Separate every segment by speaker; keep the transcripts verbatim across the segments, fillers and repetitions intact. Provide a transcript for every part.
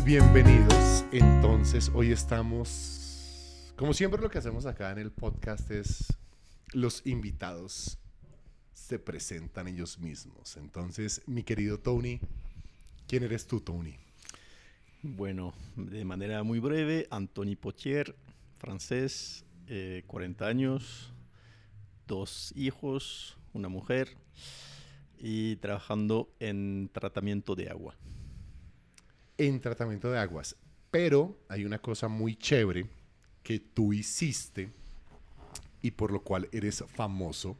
Speaker 1: Bienvenidos. Entonces, hoy estamos, como siempre lo que hacemos acá en el podcast es los invitados se presentan ellos mismos. Entonces, mi querido Tony, ¿quién eres tú, Tony?
Speaker 2: Bueno, de manera muy breve, Anthony Potier, francés, eh, cuarenta años, dos hijos, una mujer y trabajando en tratamiento de agua.
Speaker 1: En tratamiento de aguas. Pero hay una cosa muy chévere que tú hiciste y por lo cual eres famoso.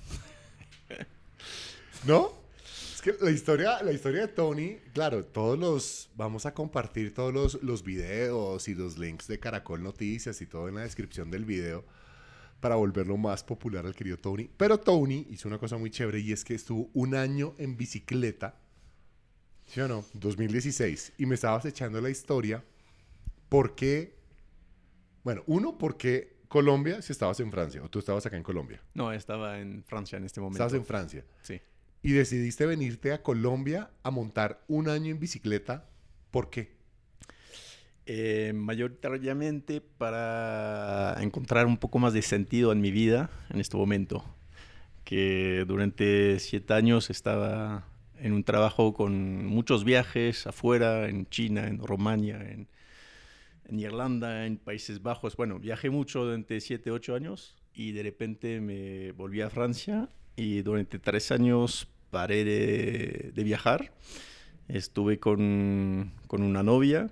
Speaker 1: ¿No? Es que la historia, la historia de Tony, claro, todos los, vamos a compartir todos los, los videos y los links de Caracol Noticias y todo en la descripción del video para volverlo más popular al querido Tony. Pero Tony hizo una cosa muy chévere y es que estuvo un año en bicicleta, ¿sí o no? dos mil dieciséis. Y me estabas echando la historia. ¿Por qué? Bueno, uno, ¿por qué Colombia si estabas en Francia? ¿O tú estabas acá en Colombia?
Speaker 2: No, estaba en Francia en este momento.
Speaker 1: Estabas en Francia.
Speaker 2: Sí.
Speaker 1: Y decidiste venirte a Colombia a montar un año en bicicleta. ¿Por qué?
Speaker 2: Eh, mayoritariamente para encontrar un poco más de sentido en mi vida en este momento. Que durante siete años estaba en un trabajo con muchos viajes afuera, en China, en Rumania, en, en Irlanda, en Países Bajos. Bueno, viajé mucho durante siete, ocho años y de repente me volví a Francia y durante tres años paré de, de viajar. Estuve con, con una novia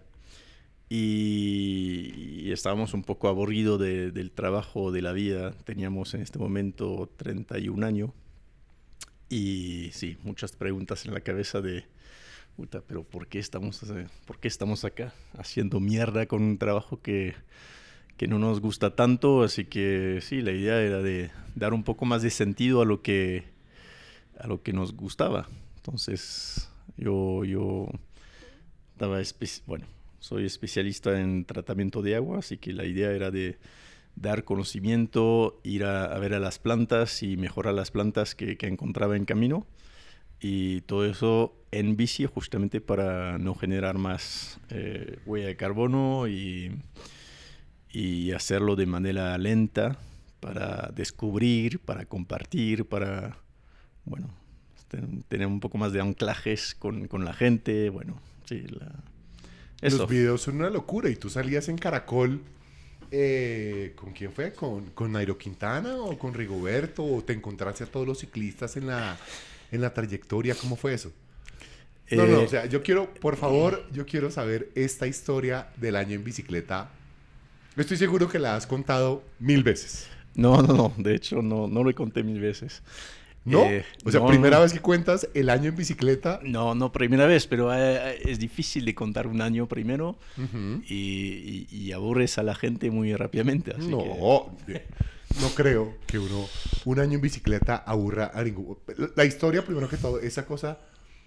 Speaker 2: y, y estábamos un poco aburridos de, del trabajo, de la vida. Teníamos en este momento treinta y un años. Y sí, muchas preguntas en la cabeza de, puta, pero ¿por qué estamos, por qué estamos acá haciendo mierda con un trabajo que, que no nos gusta tanto? Así que sí, la idea era de dar un poco más de sentido a lo que, a lo que nos gustaba. Entonces, yo, yo estaba, espe- bueno, soy especialista en tratamiento de agua, así que la idea era de dar conocimiento, ir a, a ver a las plantas y mejorar las plantas que, que encontraba en camino. Y todo eso en bici justamente para no generar más eh, huella de carbono y, y hacerlo de manera lenta para descubrir, para compartir, para, bueno, ten, tener un poco más de anclajes con, con la gente. Bueno, sí, la, eso.
Speaker 1: Los videos son una locura y tú salías en Caracol. Eh, ¿Con quién fue? ¿Con, con Nairo Quintana o con Rigoberto? ¿O te encontraste a todos los ciclistas en la, en la trayectoria? ¿Cómo fue eso? No,
Speaker 2: Eh,
Speaker 1: no, o sea, yo quiero, por favor, yo quiero saber esta historia del año en bicicleta. Estoy seguro que la has contado mil veces.
Speaker 2: No, no, no. De hecho, no, no lo conté mil veces.
Speaker 1: ¿No?
Speaker 2: Eh,
Speaker 1: o sea,
Speaker 2: no,
Speaker 1: primera
Speaker 2: no.
Speaker 1: vez que cuentas el año en bicicleta.
Speaker 2: No, no primera vez, pero eh, es difícil de contar un año primero
Speaker 1: Uh-huh.
Speaker 2: y, y, y aburres a la gente muy rápidamente. Así
Speaker 1: No,
Speaker 2: que...
Speaker 1: no creo que uno, un año en bicicleta aburra a ningún... La historia, primero que todo, esa cosa...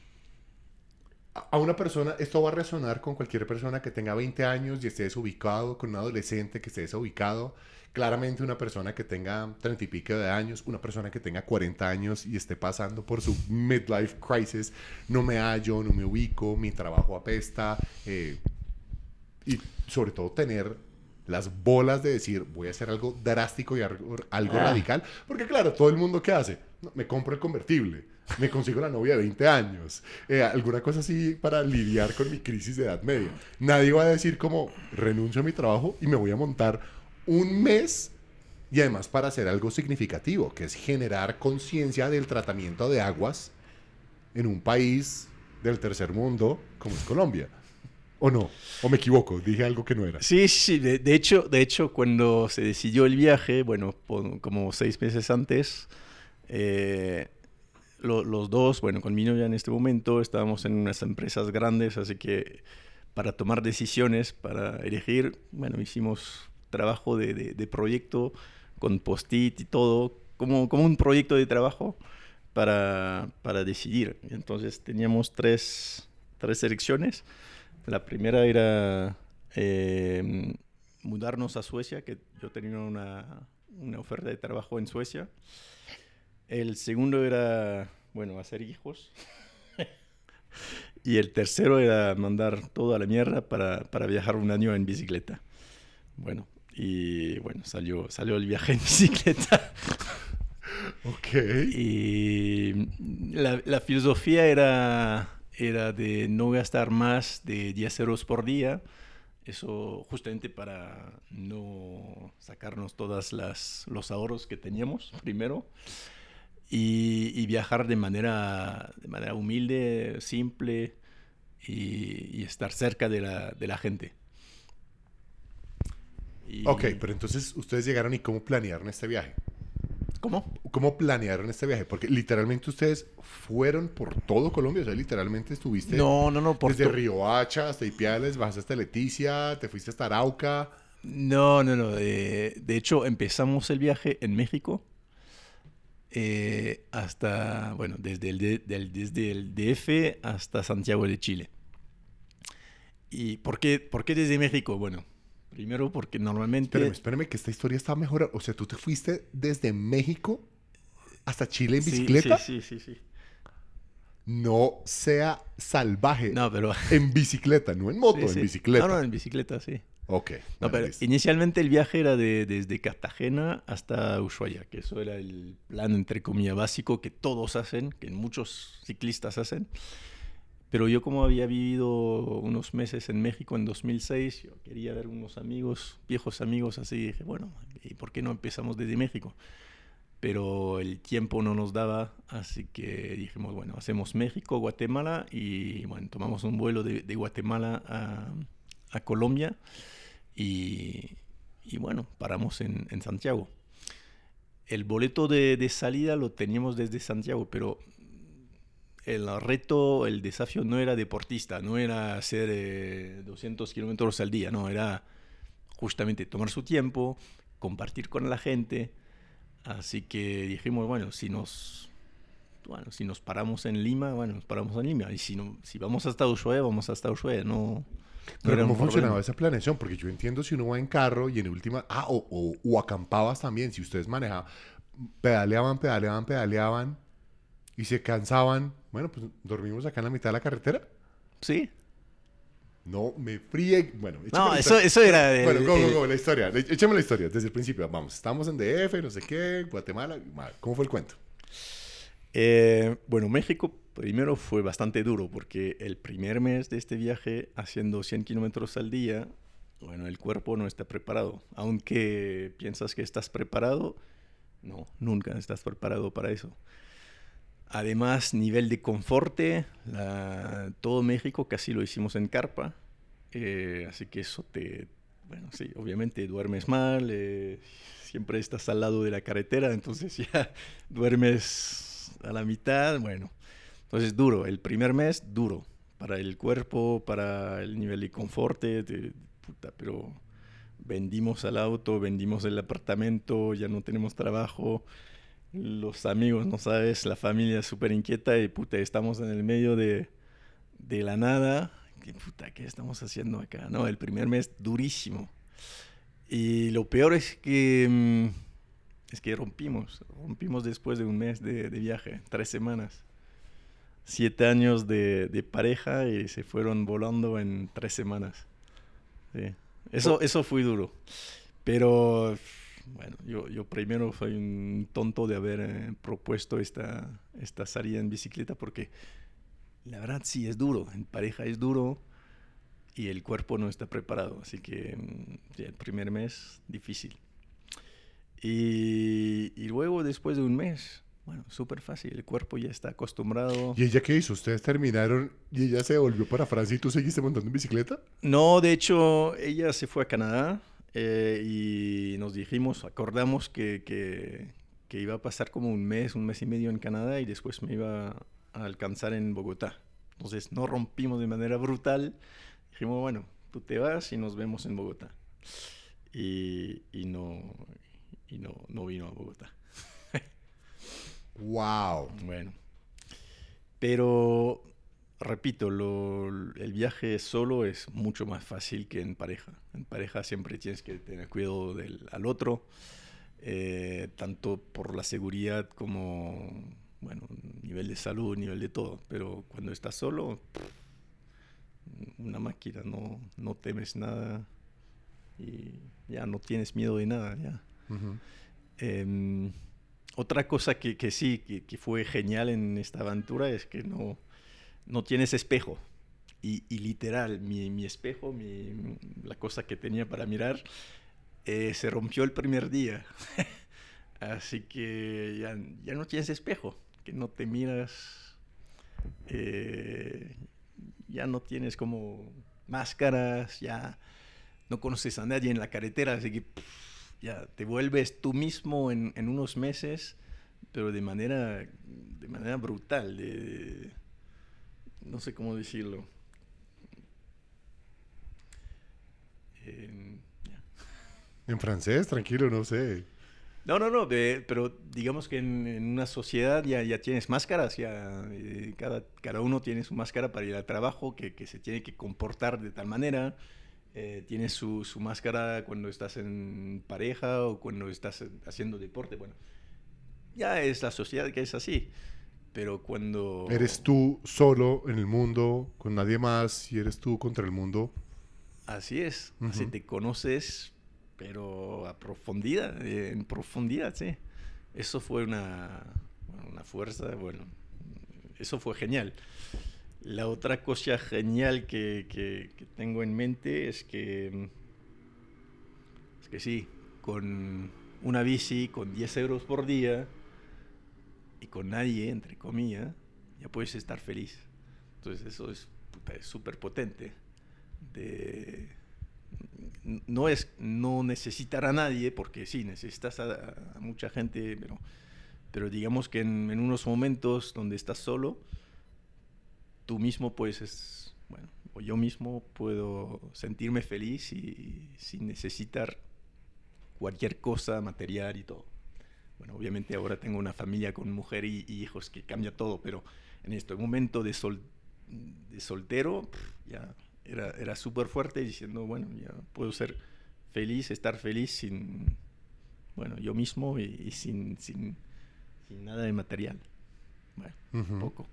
Speaker 1: A una persona, esto va a resonar con cualquier persona que tenga veinte años y esté desubicado, con un adolescente que esté desubicado. Claramente una persona que tenga treinta y pico de años, una persona que tenga cuarenta años y esté pasando por su midlife crisis. No me hallo, no me ubico, mi trabajo apesta. Eh, y sobre todo tener las bolas de decir, voy a hacer algo drástico y algo, algo
Speaker 2: Ah.
Speaker 1: radical. Porque claro, todo el mundo ¿qué hace? No, me compro el convertible, me consigo la novia de veinte años, eh, alguna cosa así para lidiar con mi crisis de edad media. Nadie va a decir como, renuncio a mi trabajo y me voy a montar un mes y además para hacer algo significativo, que es generar conciencia del tratamiento de aguas en un país del tercer mundo como es Colombia. ¿O no? ¿O me equivoco? Dije algo que no era.
Speaker 2: Sí, sí, de, de hecho, de hecho, cuando se decidió el viaje, bueno, por, como seis meses antes, eh, lo, los dos, bueno, con mi novia en este momento, estábamos en unas empresas grandes, así que para tomar decisiones, para elegir, bueno, hicimos trabajo de, de, de proyecto con post-it y todo, como, como un proyecto de trabajo para, para decidir. Entonces teníamos tres, tres selecciones. La primera era eh, mudarnos a Suecia, que yo tenía una, una oferta de trabajo en Suecia. El segundo era, bueno, hacer hijos. Y el tercero era mandar todo a la mierda para, para viajar un año en bicicleta. Bueno, y bueno, salió, salió el viaje en bicicleta.
Speaker 1: Ok.
Speaker 2: Y la, la filosofía era, era de no gastar más de diez euros por día. Eso justamente para no sacarnos todas las los ahorros que teníamos primero. Y, y viajar de manera, de manera humilde, simple y, y estar cerca de la, de la gente.
Speaker 1: Ok,
Speaker 2: Y,
Speaker 1: pero entonces ustedes llegaron y cómo planearon este viaje.
Speaker 2: ¿Cómo?
Speaker 1: ¿Cómo planearon este viaje? Porque literalmente ustedes fueron por todo Colombia. O sea, literalmente estuviste
Speaker 2: No, no, no, por
Speaker 1: desde
Speaker 2: to-
Speaker 1: Riohacha hasta Ipiales, bajaste hasta Leticia, te fuiste hasta Arauca.
Speaker 2: No, no, no. De, de hecho, empezamos el viaje en México eh, hasta, bueno, desde el, D- del- desde el D F hasta Santiago de Chile. ¿Y por qué, por qué desde México? Bueno, primero porque
Speaker 1: Espérame,
Speaker 2: normalmente...
Speaker 1: espérame, que esta historia está mejor. O sea, tú te fuiste desde México hasta Chile en
Speaker 2: Sí, sí,
Speaker 1: bicicleta.
Speaker 2: sí, sí, sí.
Speaker 1: No sea salvaje.
Speaker 2: No, pero...
Speaker 1: En bicicleta, no en moto,
Speaker 2: Sí,
Speaker 1: en
Speaker 2: sí. No, no,
Speaker 1: bicicleta.
Speaker 2: en bicicleta, sí.
Speaker 1: Ok,
Speaker 2: No,
Speaker 1: bueno,
Speaker 2: pero
Speaker 1: listo.
Speaker 2: inicialmente el viaje era de, desde Cartagena hasta Ushuaia, que eso era el plan, entre comillas, básico que todos hacen, que muchos ciclistas hacen. Pero yo como había vivido unos meses en México en dos mil seis, yo quería ver unos amigos, viejos amigos, así y dije, bueno, ¿y por qué no empezamos desde México? Pero el tiempo no nos daba, así que dijimos, bueno, hacemos México, Guatemala y bueno, tomamos un vuelo de, de Guatemala a, a Colombia y, y bueno, paramos en, en Santiago. El boleto de, de salida lo teníamos desde Santiago, pero el reto, el desafío no era deportista, no era hacer eh, doscientos kilómetros al día, no, era justamente tomar su tiempo, compartir con la gente. Así que dijimos, bueno, si nos, bueno, si nos paramos en Lima, bueno, nos paramos en Lima. Y si, no, si vamos hasta Ushuaia, vamos hasta Ushuaia. No, no
Speaker 1: Pero
Speaker 2: era
Speaker 1: ¿cómo
Speaker 2: un
Speaker 1: funcionaba
Speaker 2: problema.
Speaker 1: esa planeación? Porque yo entiendo si uno va en carro y en última... Ah, o, o, o acampabas también. Si ustedes manejaban, pedaleaban, pedaleaban, pedaleaban y se cansaban. Bueno, pues dormimos acá en la mitad de la carretera.
Speaker 2: Sí.
Speaker 1: No me fríe. Bueno, échame
Speaker 2: No,
Speaker 1: la
Speaker 2: eso,
Speaker 1: historia.
Speaker 2: eso era
Speaker 1: Bueno,
Speaker 2: el,
Speaker 1: go, go,
Speaker 2: el-
Speaker 1: go, la historia. Échame la historia desde el principio. Vamos, estamos en D F, no sé qué, Guatemala. ¿Cómo fue el cuento?
Speaker 2: eh, bueno, México primero fue bastante duro porque el primer mes de este viaje, haciendo cien kilómetros al día, bueno, el cuerpo no está preparado. Aunque piensas que estás preparado, no, nunca estás preparado para eso. Además, nivel de confort, la, todo México casi lo hicimos en carpa, eh, así que eso te, bueno, sí, obviamente duermes mal, eh, siempre estás al lado de la carretera, entonces ya duermes a la mitad, bueno, entonces duro, el primer mes duro, para el cuerpo, para el nivel de confort, de, puta, pero vendimos el auto, vendimos el apartamento, ya no tenemos trabajo. Los amigos, no sabes, la familia súper inquieta y puta, estamos en el medio de, de la nada. ¿Qué puta, qué estamos haciendo acá? No, el primer mes durísimo. Y lo peor es que mm, es que rompimos. Rompimos después de un mes de, de viaje, tres semanas. Siete años de, de pareja y se fueron volando en tres semanas. Sí.
Speaker 1: Oh,
Speaker 2: Eso, eso fue duro. Pero bueno, yo, yo primero soy un tonto de haber eh, propuesto esta, esta salida en bicicleta porque la verdad sí es duro, en pareja es duro y el cuerpo no está preparado, así que mm, sí, el primer mes difícil. Y, y luego después de un mes, bueno, súper fácil, el cuerpo ya está acostumbrado.
Speaker 1: ¿y ella qué hizo? ¿Ustedes terminaron y ella se volvió para Francia y tú seguiste montando en bicicleta?
Speaker 2: No, de hecho, ella se fue a Canadá eh, y nos dijimos, acordamos que, que, que iba a pasar como un mes, un mes y medio en Canadá y después me iba a alcanzar en Bogotá. Entonces no rompimos de manera brutal. Dijimos, bueno, tú te vas y nos vemos en Bogotá. Y, y no, y no, no vino a Bogotá.
Speaker 1: ¡Wow!
Speaker 2: Bueno, pero repito, lo, el viaje solo es mucho más fácil que en pareja. En pareja siempre tienes que tener cuidado del al otro, eh, tanto por la seguridad como, bueno, nivel de salud, nivel de todo. Pero cuando estás solo, una máquina, no, no temes nada y ya no tienes miedo de nada, ya.
Speaker 1: Ujú.
Speaker 2: Eh, otra cosa que, que sí, que, que fue genial en esta aventura es que no, no tienes espejo. Y, y literal, mi, mi espejo, mi, la cosa que tenía para mirar, eh, se rompió el primer día. Así que ya, ya no tienes espejo, que no te miras, eh, ya no tienes como máscaras, ya no conoces a nadie en la carretera, así que pff, ya te vuelves tú mismo en, en unos meses, pero de manera, de manera brutal, de, de- no sé cómo decirlo. Eh, ya.
Speaker 1: En francés, tranquilo, no sé.
Speaker 2: No, no, no, de- pero digamos que en, en una sociedad ya, ya tienes máscaras, ya eh, cada, cada uno tiene su máscara para ir al trabajo, que, que se tiene que comportar de tal manera. Eh, tienes su, su máscara cuando estás en pareja o cuando estás haciendo deporte. Bueno, ya es la sociedad que es así, pero
Speaker 1: Eres
Speaker 2: cuando
Speaker 1: tú solo en el mundo, con nadie más, y eres tú contra el mundo.
Speaker 2: así es, así
Speaker 1: Ujú.
Speaker 2: te conoces, pero a profundidad, eh, en profundidad, sí. Eso fue una, bueno, una fuerza, bueno, eso fue genial. La otra cosa genial que, que- que tengo en mente es que, es que sí, con una bici, con diez euros por día y con nadie, entre comillas, ya puedes estar feliz. Entonces eso es puta, es súper potente. De, no es no necesitar a nadie, porque sí, necesitas a, a mucha gente, pero, pero digamos que en, en unos momentos donde estás solo, tú mismo puedes, es, bueno, o yo mismo puedo sentirme feliz y sin necesitar cualquier cosa material y todo. Bueno, obviamente ahora tengo una familia con mujer y, y hijos que cambia todo, pero en este momento de, sol, de soltero pff, ya era, era súper fuerte diciendo, bueno, ya puedo ser feliz, estar feliz sin, bueno, yo mismo y, y sin, sin, sin nada de material. Bueno,
Speaker 1: Ujú.
Speaker 2: poco.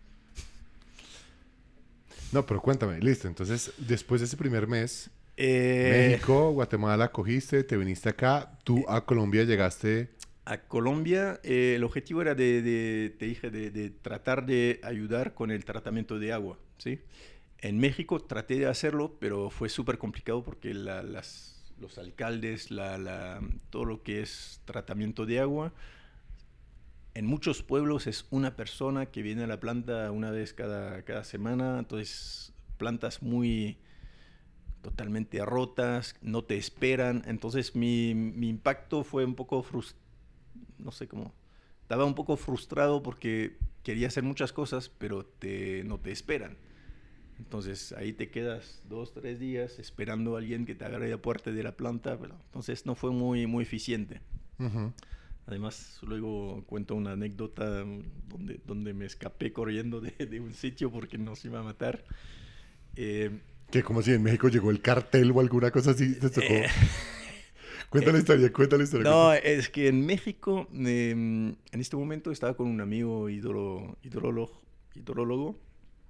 Speaker 1: No, pero cuéntame, listo. Entonces, después de ese primer mes,
Speaker 2: Eh,
Speaker 1: México, Guatemala cogiste, te viniste acá, tú a Colombia llegaste.
Speaker 2: a Colombia, eh, el objetivo era de, de te dije, de, de, tratar de ayudar con el tratamiento de agua, ¿sí? En México traté de hacerlo, pero fue súper complicado porque la, las, los alcaldes, la, la, todo lo que es tratamiento de agua, en muchos pueblos es una persona que viene a la planta una vez cada, cada semana, entonces plantas muy totalmente rotas, no te esperan, entonces mi, mi impacto fue un poco frustrante, no sé cómo, estaba un poco frustrado porque quería hacer muchas cosas, pero te, no te esperan. Entonces ahí te quedas dos, tres días esperando a alguien que te agarre la puerta de la planta, pero entonces no fue muy, muy eficiente.
Speaker 1: Ujú.
Speaker 2: Además, luego cuento una anécdota donde, donde me escapé corriendo de, de un sitio porque nos iba a matar. Eh,
Speaker 1: Que como si en México llegó el cartel o alguna cosa así, te
Speaker 2: eh,
Speaker 1: tocó. Cuenta la
Speaker 2: eh,
Speaker 1: historia, cuenta la historia, cuenta.
Speaker 2: no, es que en México, eh, en este momento estaba con un amigo hidro, hidrólogo, hidrólogo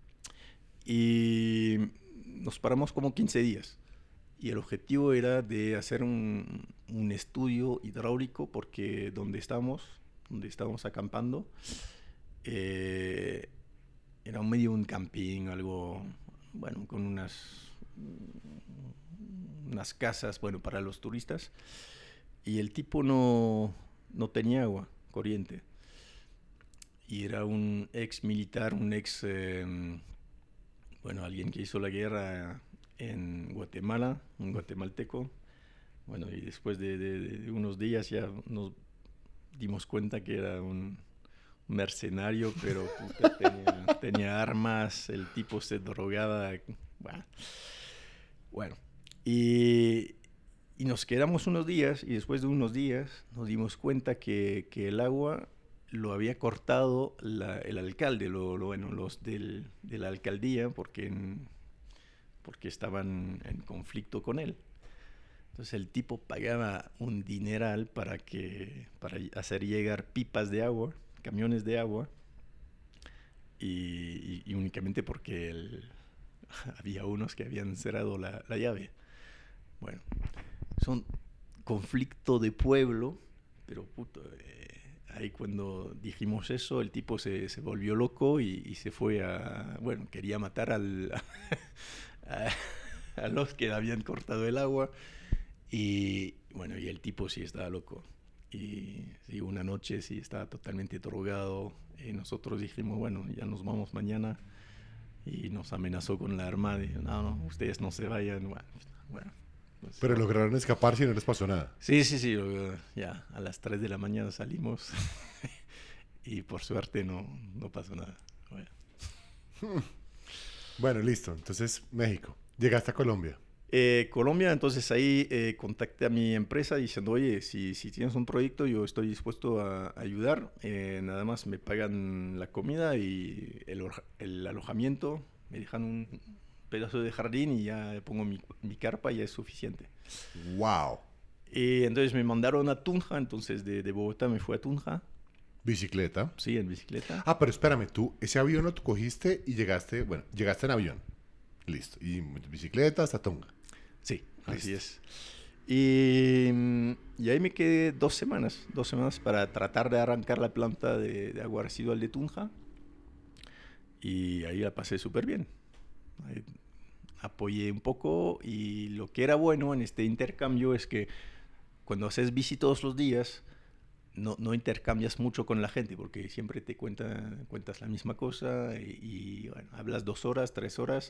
Speaker 2: y nos paramos como quince días. Y el objetivo era de hacer un, un estudio hidráulico porque donde estamos, donde estábamos acampando, eh, era medio un camping, algo, bueno, con unas, unas casas, bueno, para los turistas. Y el tipo no, no tenía agua corriente. Y era un ex militar, un ex, eh, bueno, alguien que hizo la guerra en Guatemala, un guatemalteco. Bueno, y después de, de, de unos días ya nos dimos cuenta que era un mercenario, pero puta, tenía, tenía armas, el tipo se drogaba. Bueno, bueno. Y, y nos quedamos unos días y después de unos días nos dimos cuenta que, que el agua lo había cortado la, el alcalde, lo, lo, bueno, los del, de la alcaldía, porque, en, porque estaban en conflicto con él. Entonces el tipo pagaba un dineral para, que, para hacer llegar pipas de agua, camiones de agua, y, y, y únicamente porque el, había unos que habían cerrado la, la llave. Bueno, son conflicto de pueblo, pero puto, eh, ahí cuando dijimos eso, el tipo se, se volvió loco y, y se fue a, bueno, quería matar al, a, a los que habían cortado el agua. Y bueno, y el tipo sí estaba loco. Y sí, una noche sí estaba totalmente drogado. Y nosotros dijimos, bueno, ya nos vamos mañana. Y nos amenazó con la arma. Y, no, no, ustedes no se vayan. Bueno, bueno pues,
Speaker 1: Pero lograron escaparse y no les pasó nada.
Speaker 2: sí, sí, sí. Ya a las tres de la mañana salimos. Y por suerte no, no pasó nada. Bueno.
Speaker 1: Bueno, listo. Entonces, México. Llegaste a Colombia.
Speaker 2: Eh, Colombia, entonces ahí eh, contacté a mi empresa diciendo, oye, si, si tienes un proyecto, yo estoy dispuesto a, a ayudar. Eh, nada más me pagan la comida y el, el alojamiento. Me dejan un pedazo de jardín y ya pongo mi, mi carpa y ya es suficiente.
Speaker 1: ¡Wow!
Speaker 2: Y entonces me mandaron a Tunja, entonces de, de Bogotá me fui a Tunja.
Speaker 1: ¿Bicicleta?
Speaker 2: Sí, en bicicleta.
Speaker 1: Ah, pero espérame, tú ese avión lo cogiste y llegaste, bueno, llegaste en avión. Listo. Y bicicleta hasta Tunja.
Speaker 2: Sí, así es. Y, y ahí me quedé dos semanas, dos semanas para tratar de arrancar la planta de, de agua residual de Tunja. Y ahí la pasé súper bien. Ahí apoyé un poco y lo que era bueno en este intercambio es que cuando haces bici todos los días, no, no intercambias mucho con la gente porque siempre te cuenta, cuentas la misma cosa y, y bueno, hablas dos horas, tres horas.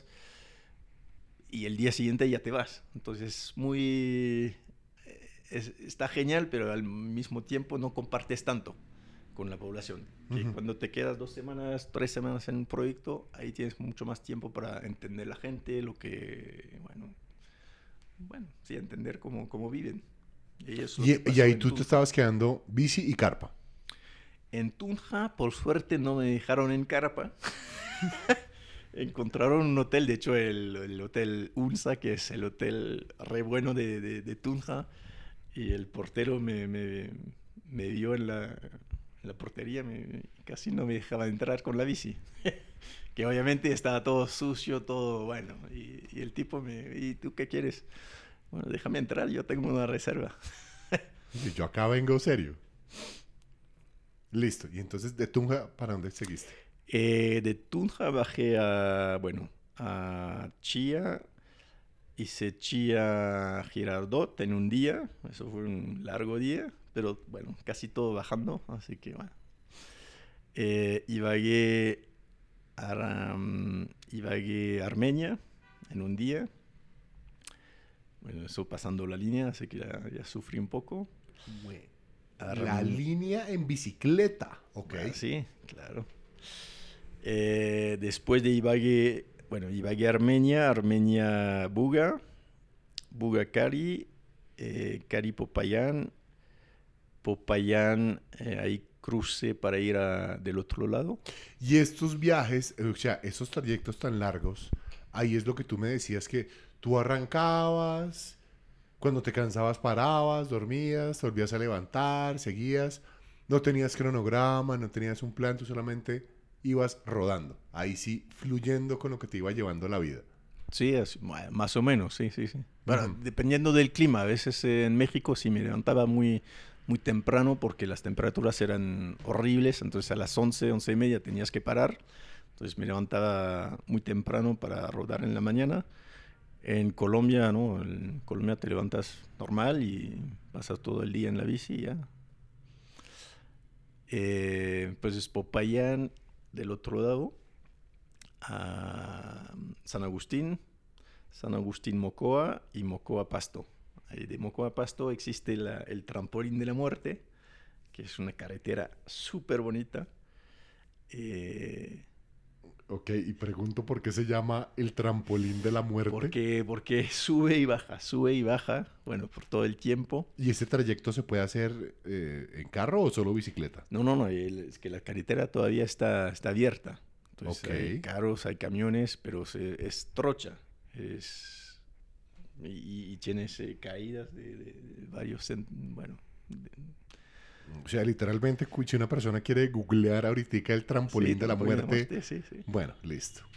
Speaker 2: Y el día siguiente ya te vas. Entonces, muy... Es, está genial, pero al mismo tiempo no compartes tanto con la población. Que uh-huh. Cuando te quedas dos semanas, tres semanas en un proyecto, ahí tienes mucho más tiempo para entender la gente, lo que... Bueno, bueno sí, entender cómo, cómo viven. Y, eso
Speaker 1: y, y ahí tú Tunja. Te estabas quedando bici y carpa.
Speaker 2: En Tunja, por suerte, no me dejaron en carpa. Encontraron un hotel, de hecho el, el hotel UNSA, que es el hotel re bueno de, de, de Tunja, y el portero me, me, me vio en la, en la portería, me, casi no me dejaba entrar con la bici, que obviamente estaba todo sucio, todo bueno, y, y el tipo me, ¿y tú qué quieres? Bueno, déjame entrar, yo tengo una reserva.
Speaker 1: Y yo acá vengo serio. Listo, y entonces de Tunja, ¿para dónde seguiste?
Speaker 2: Eh, de Tunja bajé a, bueno, a Chía, hice Chía Girardot en un día, eso fue un largo día, pero bueno, casi todo bajando, así que bueno. Eh, Ibagué, Aram, Ibagué Armenia en un día, bueno, eso pasando la línea, así que ya, ya sufrí un poco.
Speaker 1: Bueno, la línea en bicicleta, ok.
Speaker 2: Bueno, sí, claro. Eh, después de Ibagué, bueno, Ibagué Armenia, Armenia Buga, Buga Cari, eh, Cari Popayán, Popayán, eh, ahí crucé para ir a, del otro lado.
Speaker 1: Y estos viajes, o sea, esos trayectos tan largos, ahí es lo que tú me decías que tú arrancabas, cuando te cansabas parabas, dormías, te volvías a levantar, seguías, no tenías cronograma, no tenías un plan, tú solamente ibas rodando, ahí sí, fluyendo con lo que te iba llevando la vida.
Speaker 2: Sí, es, más o menos, sí, sí, sí. Bueno, uh-huh. Dependiendo del clima, a veces eh, en México sí me levantaba muy, muy temprano porque las temperaturas eran horribles, entonces a las once, once y media tenías que parar, entonces me levantaba muy temprano para rodar en la mañana. En Colombia, ¿no? En Colombia te levantas normal y pasas todo el día en la bici y ya. Eh, pues es Popayán del otro lado a San Agustín, San Agustín Mocoa y Mocoa Pasto. Ahí de Mocoa Pasto existe la, el trampolín de la muerte, que es una carretera súper bonita. Eh,
Speaker 1: ok, y pregunto por qué se llama el trampolín de la muerte.
Speaker 2: Porque, porque sube y baja, sube y baja, bueno, por todo el tiempo.
Speaker 1: ¿Y ese trayecto se puede hacer eh, en carro o solo bicicleta?
Speaker 2: No, no, no, el, es que la carretera todavía está, está abierta. Entonces okay. Hay carros, hay camiones, pero se, es trocha. Es, y, y tienes eh, caídas de, de, de varios... Cent- bueno... De,
Speaker 1: o sea, literalmente, si una persona quiere googlear ahorita el trampolín sí, de la muerte...
Speaker 2: muerte sí, sí.
Speaker 1: Bueno, listo.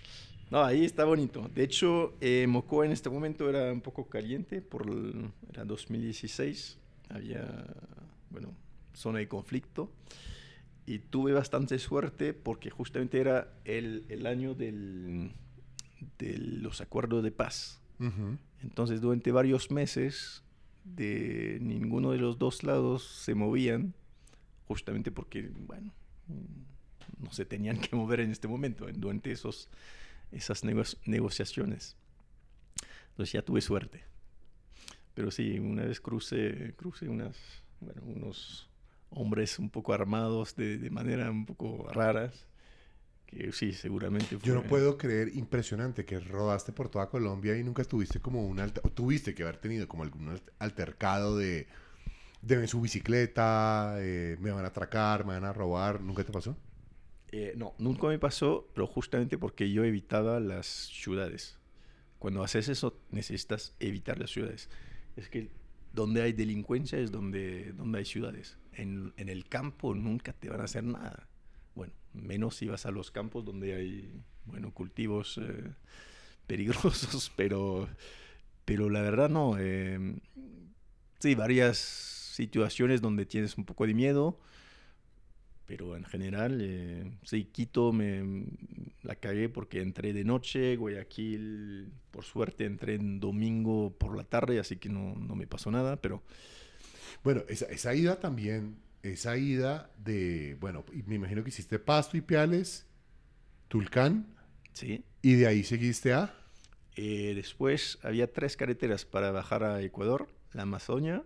Speaker 2: No, ahí está bonito. De hecho, eh, Mocoa en este momento era un poco caliente, por el- era dos mil dieciséis, había, bueno, zona de conflicto, y tuve bastante suerte porque justamente era el, el año del, de los acuerdos de paz.
Speaker 1: Ujú.
Speaker 2: Entonces, durante varios meses, de ninguno de los dos lados se movían, justamente porque, bueno, no se tenían que mover en este momento, durante esos esas nego negociaciones. Entonces ya tuve suerte. Pero sí, una vez crucé, crucé unas, bueno, unos hombres un poco armados de, de manera un poco raras, que sí, seguramente
Speaker 1: Yo
Speaker 2: fue...
Speaker 1: no puedo creer, impresionante, que rodaste por toda Colombia y nunca tuviste como un alter, tuviste que haber tenido como algún altercado de deben su bicicleta, eh, me van a atracar, me van a robar, ¿nunca te pasó?
Speaker 2: Eh, no, nunca me pasó, pero justamente porque yo evitaba las ciudades. Cuando haces eso, necesitas evitar las ciudades. Es que donde hay delincuencia es donde, donde hay ciudades. En, en el campo nunca te van a hacer nada. Bueno, menos si vas a los campos donde hay, bueno, cultivos eh, peligrosos, pero, pero la verdad no. Eh, sí, varias situaciones donde tienes un poco de miedo, pero en general, eh, sí, Quito me la cagué porque entré de noche, Guayaquil, por suerte, entré en domingo por la tarde, así que no, no me pasó nada, pero
Speaker 1: Bueno, esa, esa ida también, esa ida de, bueno, y me imagino que hiciste Pasto y Piales, Tulcán,
Speaker 2: sí.
Speaker 1: y de ahí seguiste a...
Speaker 2: Eh, después había tres carreteras para bajar a Ecuador, la Amazonia,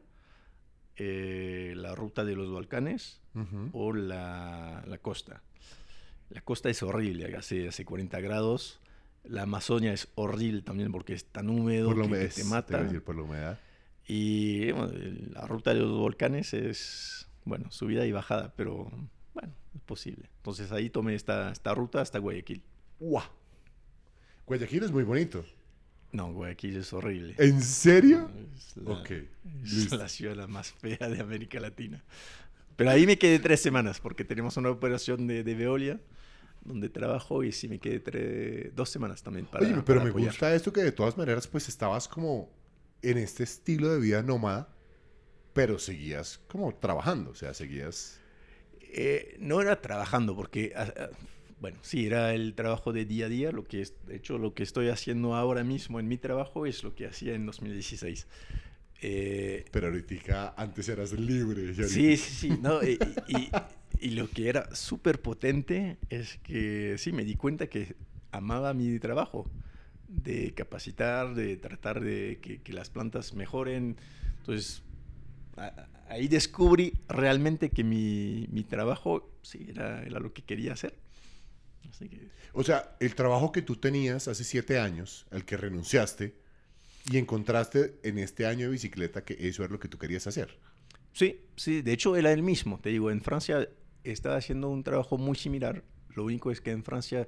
Speaker 2: eh, la ruta de los Balcanes
Speaker 1: Ujú.
Speaker 2: o la, la costa. La costa es horrible, hace, hace cuarenta grados. La Amazonia es horrible también porque es tan
Speaker 1: Por
Speaker 2: húmedo
Speaker 1: la
Speaker 2: que,
Speaker 1: humedad,
Speaker 2: que te
Speaker 1: te iba a
Speaker 2: mata.
Speaker 1: decir por la humedad.
Speaker 2: Y bueno, la ruta de los volcanes es, bueno, subida y bajada, pero bueno, es posible. Entonces ahí tomé esta, esta ruta hasta Guayaquil.
Speaker 1: ¡Guau! Guayaquil es muy bonito.
Speaker 2: No, Guayaquil es horrible.
Speaker 1: ¿En serio?
Speaker 2: Es la,
Speaker 1: Ok,
Speaker 2: es
Speaker 1: listo.
Speaker 2: la ciudad más fea de América Latina. Pero ahí me quedé tres semanas porque tenemos una operación de, de Veolia donde trabajo y sí me quedé tres, dos semanas también
Speaker 1: Oye,
Speaker 2: para,
Speaker 1: pero
Speaker 2: para
Speaker 1: me
Speaker 2: apoyar.
Speaker 1: gusta esto que de todas maneras pues estabas como en este estilo de vida nómada, pero seguías como trabajando, o sea, seguías...
Speaker 2: Eh, no era trabajando porque, ah, ah, bueno, sí, era el trabajo de día a día. Lo que es, de hecho, lo que estoy haciendo ahora mismo en mi trabajo es lo que hacía en dos mil dieciséis. Eh,
Speaker 1: Pero ahorita antes eras libre. Y
Speaker 2: sí,
Speaker 1: ahorita...
Speaker 2: sí, sí, no, y, y- y lo que era súper potente es que sí, me di cuenta que amaba mi trabajo, de capacitar, de tratar de que, que las plantas mejoren. Entonces, a- ahí descubrí realmente que mi, mi trabajo sí era, era lo que quería hacer. Así que
Speaker 1: O sea, el trabajo que tú tenías hace siete años, al que renunciaste, y encontraste en este año de bicicleta que eso es lo que tú querías hacer.
Speaker 2: sí, sí, de hecho era el mismo. Te digo, en Francia estaba haciendo un trabajo muy similar. Lo único es que en Francia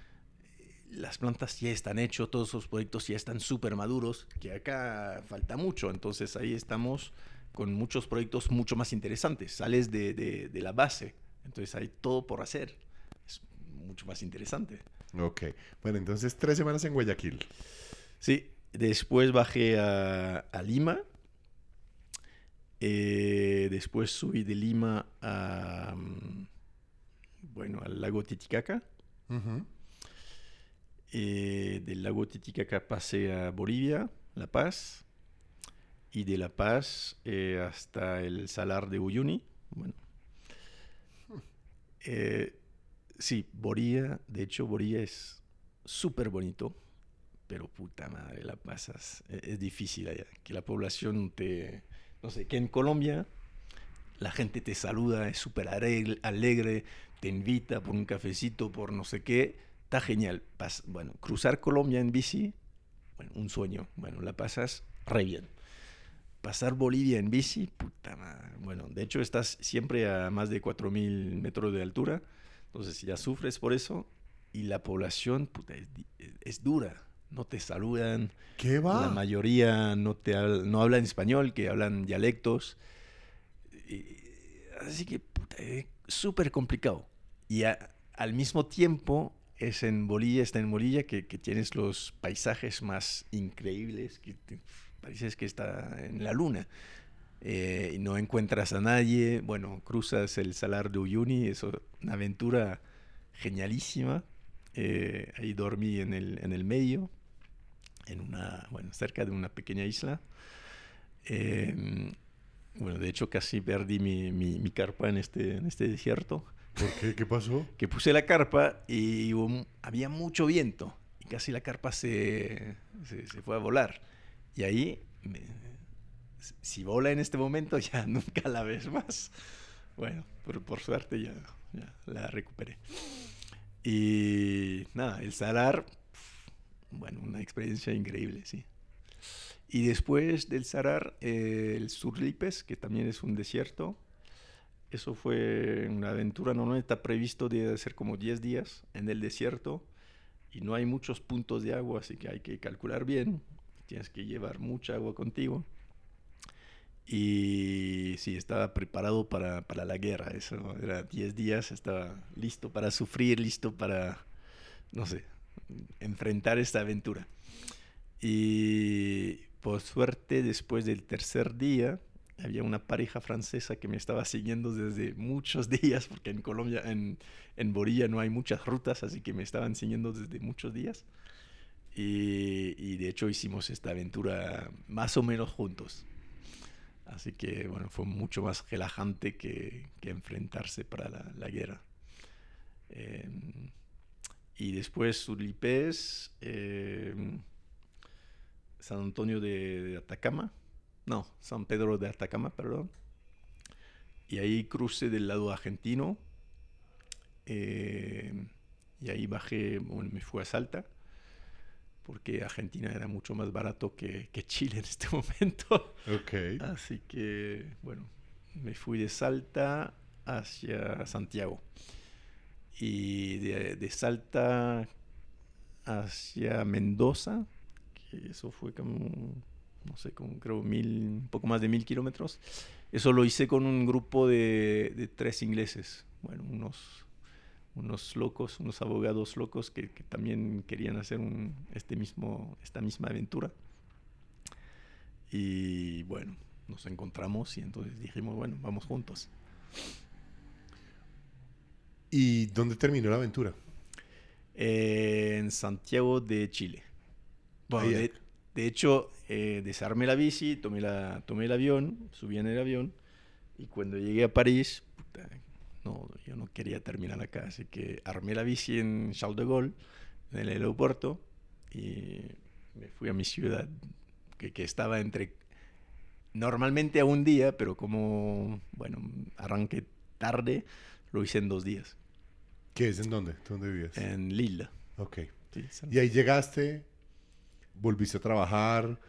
Speaker 2: las plantas ya están hechos, todos esos proyectos ya están súper maduros, que acá falta mucho. Entonces ahí estamos con muchos proyectos mucho más interesantes. Sales de, de, de la base, entonces hay todo por hacer. Es mucho más interesante.
Speaker 1: Ok. Bueno, entonces tres semanas en Guayaquil.
Speaker 2: Sí, después bajé a, a Lima. Eh, después subí de Lima a, mm, bueno, al lago Titicaca.
Speaker 1: Ujú.
Speaker 2: Eh, del lago Titicaca pasé a Bolivia, La Paz. Y de La Paz eh, hasta el Salar de Uyuni. Bueno, eh, sí, Bolivia, de hecho, Bolivia es súper bonito, pero puta madre, la pasas. Es, es difícil allá, que la población te. No sé, que en Colombia la gente te saluda, es súper alegre, alegre, te invita por un cafecito, por no sé qué. Está genial. Pas, bueno, cruzar Colombia en bici, bueno, un sueño. Bueno, la pasas re bien. Pasar Bolivia en bici, puta madre. Bueno, de hecho estás siempre a más de cuatro mil metros de altura, entonces ya sufres por eso y la población, puta, es, es dura, no te saludan,
Speaker 1: ¿Qué
Speaker 2: la
Speaker 1: va?
Speaker 2: mayoría no, te, no hablan español, que hablan dialectos, y, así que puta, es súper complicado. Y a, al mismo tiempo es en Bolivia, está en Bolivia, que, que tienes los paisajes más increíbles, que te, pareces que está en la luna. Eh, y no encuentras a nadie, bueno, cruzas el Salar de Uyuni, es una aventura genialísima. Eh, ahí dormí en el, en el medio, en una, bueno, cerca de una pequeña isla. Eh, bueno, de hecho casi perdí mi, mi, mi carpa en este, en este desierto.
Speaker 1: ¿Por qué? ¿Qué pasó?
Speaker 2: Que puse la carpa y um, había mucho viento y casi la carpa se, se, se fue a volar. Y ahí, me, si vola en este momento, ya nunca la ves más. Bueno, pero por suerte ya, ya la recuperé. Y nada, el Salar, bueno, una experiencia increíble, sí. Y después del Salar, eh, el Surlipes, que también es un desierto. Eso fue una aventura, normalmente está previsto de hacer como diez días en el desierto y no hay muchos puntos de agua, así que hay que calcular bien, tienes que llevar mucha agua contigo. Y sí, estaba preparado para, para la guerra, eso era diez días, estaba listo para sufrir, listo para, no sé, enfrentar esta aventura. Y por suerte, después del tercer día, había una pareja francesa que me estaba siguiendo desde muchos días, porque en Colombia, en, en Bolivia no hay muchas rutas, así que me estaban siguiendo desde muchos días. Y, y de hecho hicimos esta aventura más o menos juntos. Así que bueno, fue mucho más relajante que, que enfrentarse para la, la guerra. Eh, y después Surlipes, eh, San Antonio de, de Atacama. No, San Pedro de Atacama, perdón. Y ahí crucé del lado argentino. Eh, y ahí bajé, bueno, me fui a Salta, porque Argentina era mucho más barato que, que Chile en este momento.
Speaker 1: Ok.
Speaker 2: Así que, bueno, me fui de Salta hacia Santiago. Y de, de Salta hacia Mendoza, que eso fue como... no sé, como creo mil, un poco más de mil kilómetros. Eso lo hice con un grupo de, de tres ingleses, bueno, unos, unos locos, unos abogados locos que, que también querían hacer un, este mismo, esta misma aventura. Y bueno, nos encontramos y entonces dijimos, bueno, vamos juntos.
Speaker 1: ¿Y dónde terminó la aventura?
Speaker 2: Eh, en Santiago de Chile. Bueno, de, de hecho, eh, desarmé la bici, tomé, la, tomé el avión, subí en el avión y cuando llegué a París, puta, no, yo no quería terminar acá, así que armé la bici en Charles de Gaulle, en el aeropuerto, y me fui a mi ciudad, que, que estaba entre, normalmente a un día, pero como, bueno, arranqué tarde, lo hice en dos días.
Speaker 1: ¿Qué es? ¿En dónde? ¿Dónde vivías?
Speaker 2: En Lille.
Speaker 1: Ok.
Speaker 2: Sí,
Speaker 1: y ahí llegaste, volviste a trabajar.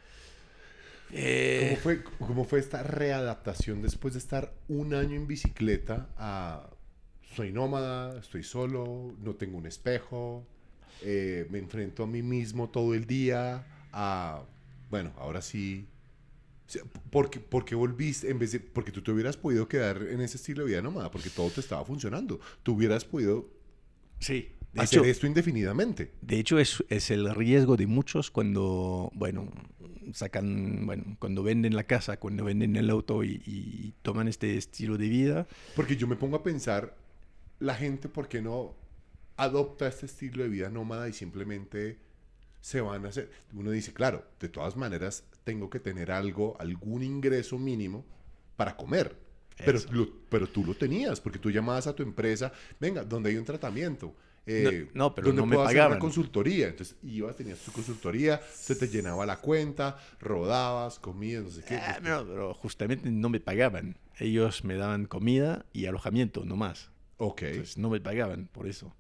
Speaker 2: Eh,
Speaker 1: ¿Cómo fue, ¿Cómo fue esta readaptación después de estar un año en bicicleta a soy nómada, estoy solo, no tengo un espejo, eh, me enfrento a mí mismo todo el día, a, bueno, ahora sí... Porque, porque volviste, en vez de, porque tú te hubieras podido quedar en ese estilo de vida nómada, porque todo te estaba funcionando. Tú hubieras podido
Speaker 2: sí, de
Speaker 1: hacer
Speaker 2: hecho,
Speaker 1: esto indefinidamente.
Speaker 2: De hecho, es, es el riesgo de muchos cuando, bueno, sacan, bueno, cuando venden la casa, cuando venden el auto y, y toman este estilo de vida.
Speaker 1: Porque yo me pongo a pensar, la gente, ¿por qué no adopta este estilo de vida nómada y simplemente se van a hacer? Uno dice, claro, de todas maneras tengo que tener algo, algún ingreso mínimo para comer. Pero, lo, pero tú lo tenías, porque tú llamabas a tu empresa, venga, donde hay un tratamiento, eh,
Speaker 2: no, no, pero
Speaker 1: donde
Speaker 2: no me
Speaker 1: puedo hacer
Speaker 2: pagaban.
Speaker 1: una consultoría. Entonces ibas, tenías tu consultoría, se te llenaba la cuenta, rodabas, comías, no sé qué.
Speaker 2: Eh, no, pero justamente no me pagaban. Ellos me daban comida y alojamiento, no más.
Speaker 1: Ok.
Speaker 2: Entonces no me pagaban por eso.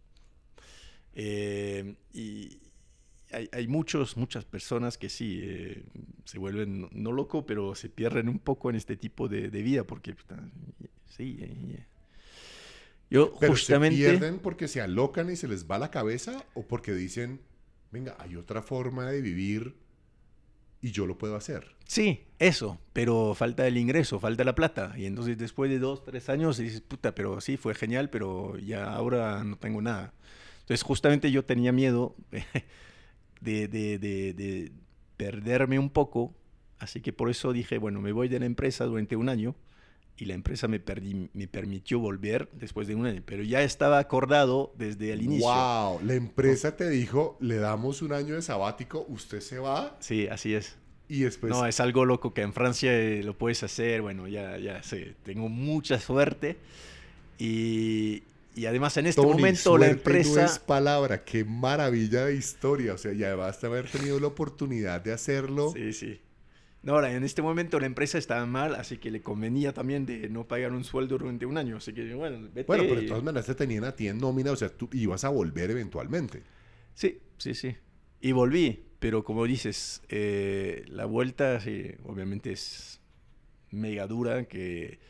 Speaker 2: Eh, y hay, hay muchos, muchas personas que sí, eh, se vuelven, no loco, pero se pierden un poco en este tipo de, de vida, porque sí, eh, yo
Speaker 1: ¿Pero
Speaker 2: justamente...
Speaker 1: se pierden porque se alocan y se les va la cabeza o porque dicen, venga, hay otra forma de vivir y yo lo puedo hacer?
Speaker 2: Sí, eso, pero falta el ingreso, falta la plata. Y entonces después de dos, tres años dices, puta, pero sí, fue genial, pero ya ahora no tengo nada. Entonces, justamente yo tenía miedo de, de, de, de perderme un poco, así que por eso dije, bueno, me voy de la empresa durante un año y la empresa me, perdí, me permitió volver después de un año, pero ya estaba acordado desde el inicio.
Speaker 1: ¡Wow! La empresa te dijo, le damos un año de sabático, usted se va.
Speaker 2: Sí, así es.
Speaker 1: Y después...
Speaker 2: No, es algo loco que en Francia eh, lo puedes hacer, bueno, ya, ya sé, tengo mucha suerte y... Y además en este
Speaker 1: Tony,
Speaker 2: momento la
Speaker 1: suerte
Speaker 2: empresa...
Speaker 1: no es palabra, qué maravilla de historia. O sea, ya basta haber tenido la oportunidad de hacerlo.
Speaker 2: Sí, sí. No, ahora, en este momento la empresa estaba mal, así que le convenía también de no pagar un sueldo durante un año. Así que, bueno, vete.
Speaker 1: Bueno, pero de todas maneras te tenían a ti en nómina, o sea, tú ibas a volver eventualmente.
Speaker 2: Sí, sí, sí. Y volví, pero como dices, eh, la vuelta, sí, obviamente es mega dura, que,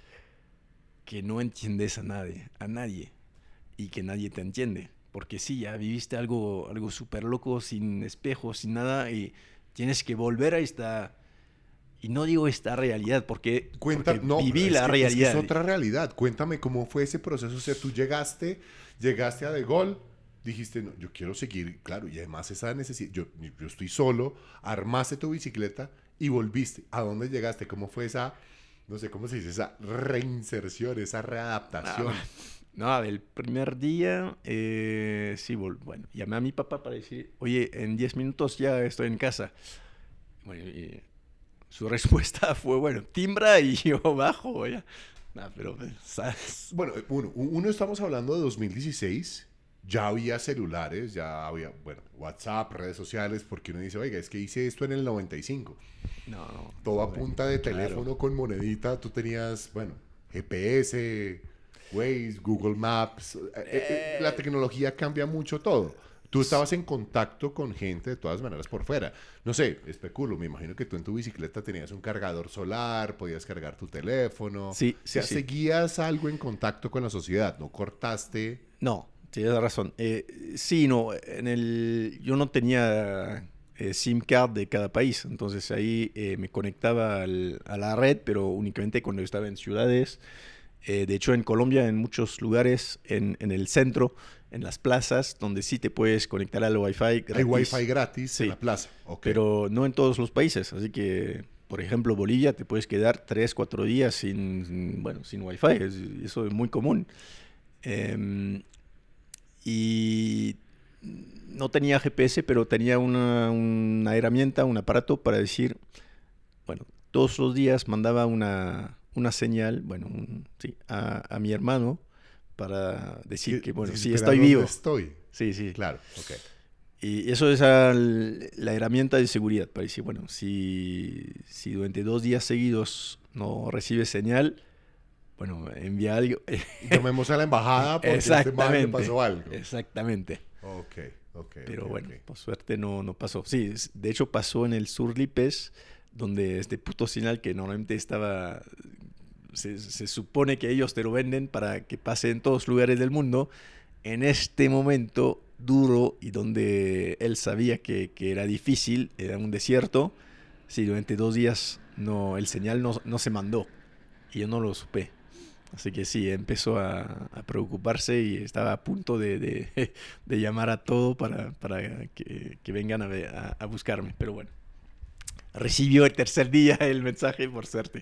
Speaker 2: que no entiendes a nadie, a nadie. Y que nadie te entiende. Porque sí, ya viviste algo, algo súper loco, sin espejos, sin nada, y tienes que volver a esta... Y no digo esta realidad, porque,
Speaker 1: Cuenta,
Speaker 2: porque
Speaker 1: no,
Speaker 2: viví
Speaker 1: es
Speaker 2: la
Speaker 1: que,
Speaker 2: realidad.
Speaker 1: Es que es otra realidad. Cuéntame cómo fue ese proceso. O sea, tú llegaste, llegaste a De Gaulle, dijiste, no, yo quiero seguir, claro, y además esa necesidad, yo, yo estoy solo, armaste tu bicicleta y volviste. ¿A dónde llegaste? ¿Cómo fue esa, no sé, cómo se dice, esa reinserción, esa readaptación?
Speaker 2: Ah, no, el primer día, eh, sí, bueno, llamé a mi papá para decir, oye, en diez minutos ya estoy en casa. Bueno, y su respuesta fue, bueno, timbra y yo bajo, ya. No, pero, ¿sabes?
Speaker 1: Bueno, uno, uno estamos hablando de dos mil dieciséis, ya había celulares, ya había, bueno, WhatsApp, redes sociales, porque uno dice, oiga, es que hice esto en el noventa y cinco.
Speaker 2: No, no.
Speaker 1: Todo a punta de
Speaker 2: Claro.
Speaker 1: teléfono con monedita, tú tenías, bueno, G P S, Waze, Google Maps, eh, eh, la tecnología cambia mucho todo. Tú estabas en contacto con gente de todas maneras por fuera. No sé, especulo, me imagino que tú en tu bicicleta tenías un cargador solar, podías cargar tu teléfono.
Speaker 2: Sí,
Speaker 1: O sea,
Speaker 2: sí, sí.
Speaker 1: seguías algo en contacto con la sociedad, no cortaste.
Speaker 2: No, tienes razón. Eh, sí, no, en el, yo no tenía eh, SIM card de cada país, entonces ahí eh, me conectaba al, a la red, pero únicamente cuando estaba en ciudades. Eh, de hecho, en Colombia, en muchos lugares, en, en el centro, en las plazas, donde sí te puedes conectar al Wi-Fi gratis.
Speaker 1: Hay Wi-Fi gratis
Speaker 2: Sí,
Speaker 1: en la plaza. Okay.
Speaker 2: pero no en todos los países. Así que, por ejemplo, Bolivia te puedes quedar tres, cuatro días sin, bueno, sin Wi-Fi. Es, eso es muy común. Eh, y no tenía G P S, pero tenía una, una herramienta, un aparato para decir, bueno, todos los días mandaba una, una señal, bueno, un, sí, a, a mi hermano para decir que, bueno, sí, estoy vivo.
Speaker 1: Estoy.
Speaker 2: Sí, sí.
Speaker 1: Claro, ok.
Speaker 2: Y eso es el, la herramienta de seguridad para decir, bueno, si, si durante dos días seguidos no recibes señal, bueno, envía algo.
Speaker 1: Llamemos a la embajada porque este man le pasó algo.
Speaker 2: Exactamente.
Speaker 1: Ok, ok.
Speaker 2: Pero
Speaker 1: okay,
Speaker 2: bueno,
Speaker 1: okay.
Speaker 2: por suerte no, no pasó. Sí, de hecho pasó en el Sur Lipes, donde este puto señal que normalmente estaba... Se, se supone que ellos te lo venden para que pase en todos lugares del mundo. En este momento duro y donde él sabía que, que era difícil, era un desierto, sí, durante dos días no, el señal no, no se mandó y yo no lo supe. Así que sí, empezó a, a preocuparse y estaba a punto de, de, de llamar a todo para, para que, que vengan a, a, a buscarme. Pero bueno, recibió el tercer día el mensaje, por suerte.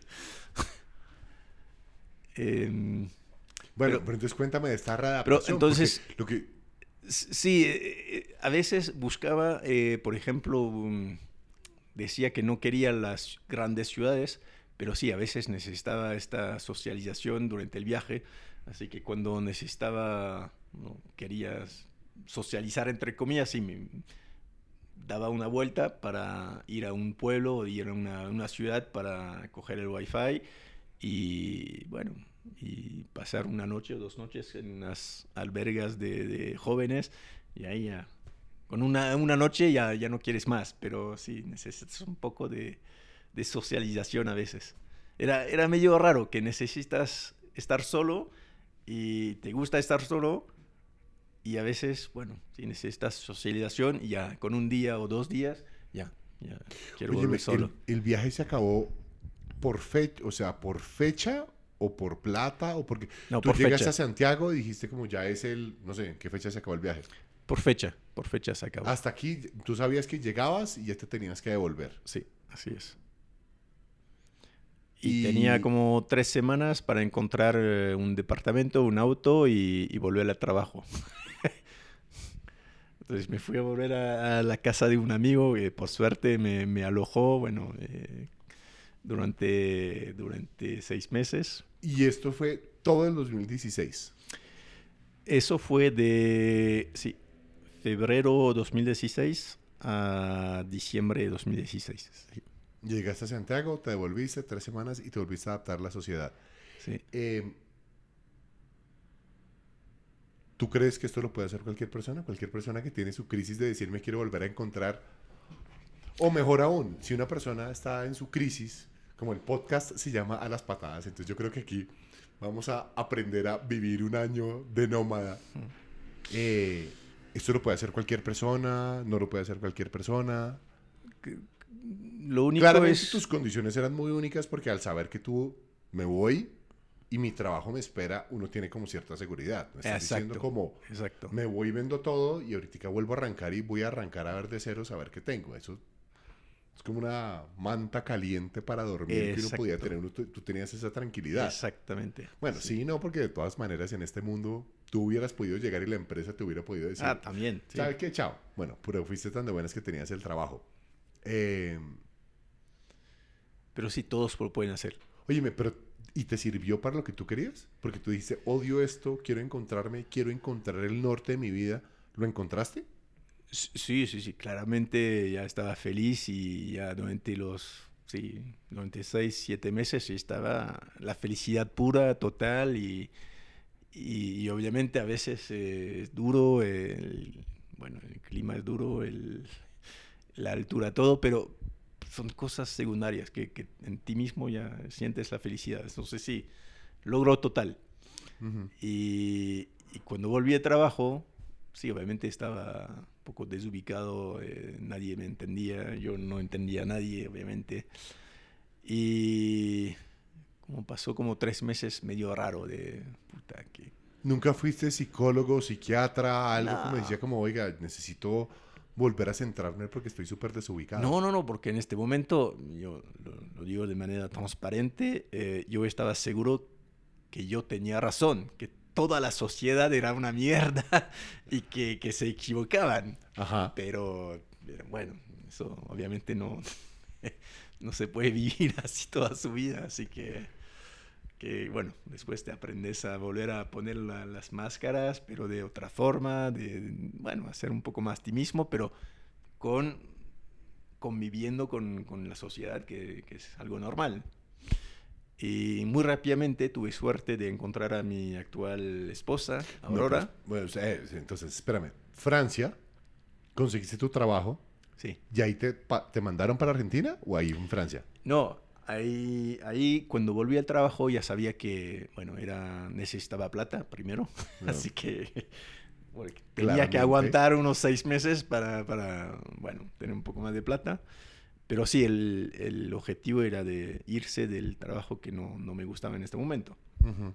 Speaker 2: eh,
Speaker 1: bueno,
Speaker 2: pero,
Speaker 1: pero entonces cuéntame de esta readaptación.
Speaker 2: Pero entonces,
Speaker 1: lo que...
Speaker 2: sí, eh, a veces buscaba, eh, por ejemplo, um, decía que no quería las grandes ciudades, pero sí, a veces necesitaba esta socialización durante el viaje, así que cuando necesitaba, no, quería socializar entre comillas, sí, me daba una vuelta para ir a un pueblo o ir a una, una ciudad para coger el Wi-Fi y, bueno, y pasar una noche o dos noches en unas albergas de, de jóvenes y ahí ya, con una, una noche ya, ya no quieres más, pero sí, necesitas un poco de... de socialización a veces. Era, era medio raro que necesitas estar solo y te gusta estar solo y a veces, bueno, si necesitas socialización y ya con un día o dos días, ya, ya quiero
Speaker 1: Oye,
Speaker 2: volver
Speaker 1: me,
Speaker 2: solo.
Speaker 1: El, el viaje se acabó por fecha, o sea, por fecha o por plata o porque
Speaker 2: No,
Speaker 1: tú
Speaker 2: por
Speaker 1: llegas
Speaker 2: fecha.
Speaker 1: a Santiago y dijiste como ya es el, no sé, ¿en qué fecha se acabó el viaje?
Speaker 2: Por fecha, por fecha se acabó.
Speaker 1: Hasta aquí, tú sabías que llegabas y ya te tenías que devolver.
Speaker 2: Sí, así es. Y,
Speaker 1: Y
Speaker 2: tenía como tres semanas para encontrar eh, un departamento, un auto y, y volver al trabajo. Entonces me fui a volver a, a la casa de un amigo que por suerte me, me alojó, bueno, eh, durante, durante seis meses.
Speaker 1: Y esto fue todo el dos mil dieciséis.
Speaker 2: Eso fue de, sí, febrero dos mil dieciséis a diciembre de dos mil dieciséis. Sí.
Speaker 1: Llegaste a Santiago, te devolviste tres semanas y te volviste a adaptar a la sociedad.
Speaker 2: Sí.
Speaker 1: Eh, ¿Tú crees que esto lo puede hacer cualquier persona? Cualquier persona que tiene su crisis de decir me quiero volver a encontrar. O mejor aún, si una persona está en su crisis, como el podcast se llama A las Patadas, entonces yo creo que aquí vamos a aprender a vivir un año de nómada. Eh, ¿Esto lo puede hacer cualquier persona? ¿No lo puede hacer cualquier persona?
Speaker 2: Lo único
Speaker 1: Claramente
Speaker 2: es...
Speaker 1: tus condiciones eran muy únicas porque al saber que tú me voy y mi trabajo me espera, uno tiene como cierta seguridad. Me estás
Speaker 2: Exacto,
Speaker 1: diciendo como,
Speaker 2: exacto.
Speaker 1: me voy, vendo todo y ahorita vuelvo a arrancar y voy a arrancar a ver de cero, a ver qué tengo. Eso es como una manta caliente para dormir que uno podía tener. Uno, tú, tú tenías esa tranquilidad.
Speaker 2: Exactamente.
Speaker 1: Bueno, sí. sí, no, porque de todas maneras en este mundo tú hubieras podido llegar y la empresa te hubiera podido decir.
Speaker 2: Ah, también. Sí.
Speaker 1: ¿Sabes qué? Chao. Bueno, pero fuiste tan de buenas que tenías el trabajo. Eh,
Speaker 2: pero sí, todos lo pueden hacer.
Speaker 1: Óyeme, pero ¿y te sirvió para lo que tú querías? Porque tú dijiste, odio esto, quiero encontrarme, quiero encontrar el norte de mi vida. ¿Lo encontraste?
Speaker 2: Sí, sí, sí. Claramente ya estaba feliz y ya durante los sí, noventa y seis, siete meses estaba la felicidad pura, total y, y, y obviamente a veces eh, es duro, el, bueno, el clima es duro, el, la altura, todo, pero son cosas secundarias que, que en ti mismo ya sientes la felicidad. Entonces sí, logro total. Uh-huh. y, y cuando volví de trabajo, sí, obviamente estaba un poco desubicado, eh, nadie me entendía, yo no entendía a nadie, obviamente. Y como pasó como tres meses medio raro de puta que...
Speaker 1: ¿Nunca fuiste psicólogo, psiquiatra, algo
Speaker 2: no.
Speaker 1: como decía como, oiga, necesito volver a centrarme porque estoy súper desubicado?
Speaker 2: No, no, no, porque en este momento, yo lo, lo digo de manera transparente, eh, yo estaba seguro que yo tenía razón, que toda la sociedad era una mierda y que, que se equivocaban.
Speaker 1: Ajá.
Speaker 2: Pero, bueno, eso obviamente no, no se puede vivir así toda su vida. Así que, que, bueno, después te aprendes a volver a poner la, las máscaras, pero de otra forma, de, bueno, hacer un poco más ti mismo, pero con, conviviendo con, con la sociedad, que, que es algo normal. Y muy rápidamente tuve suerte de encontrar a mi actual esposa, Aurora.
Speaker 1: No, pues, bueno, eh, entonces, espérame. Francia, conseguiste tu trabajo.
Speaker 2: Sí.
Speaker 1: ¿Y ahí te, pa, te mandaron para Argentina o ahí en Francia?
Speaker 2: No, ahí, ahí cuando volví al trabajo ya sabía que, bueno, era, necesitaba plata primero. No. Así que bueno, tenía Claramente. que aguantar unos seis meses para, para, bueno, tener un poco más de plata. Pero sí, el, el objetivo era de irse del trabajo que no, no me gustaba en este momento. Uh-huh.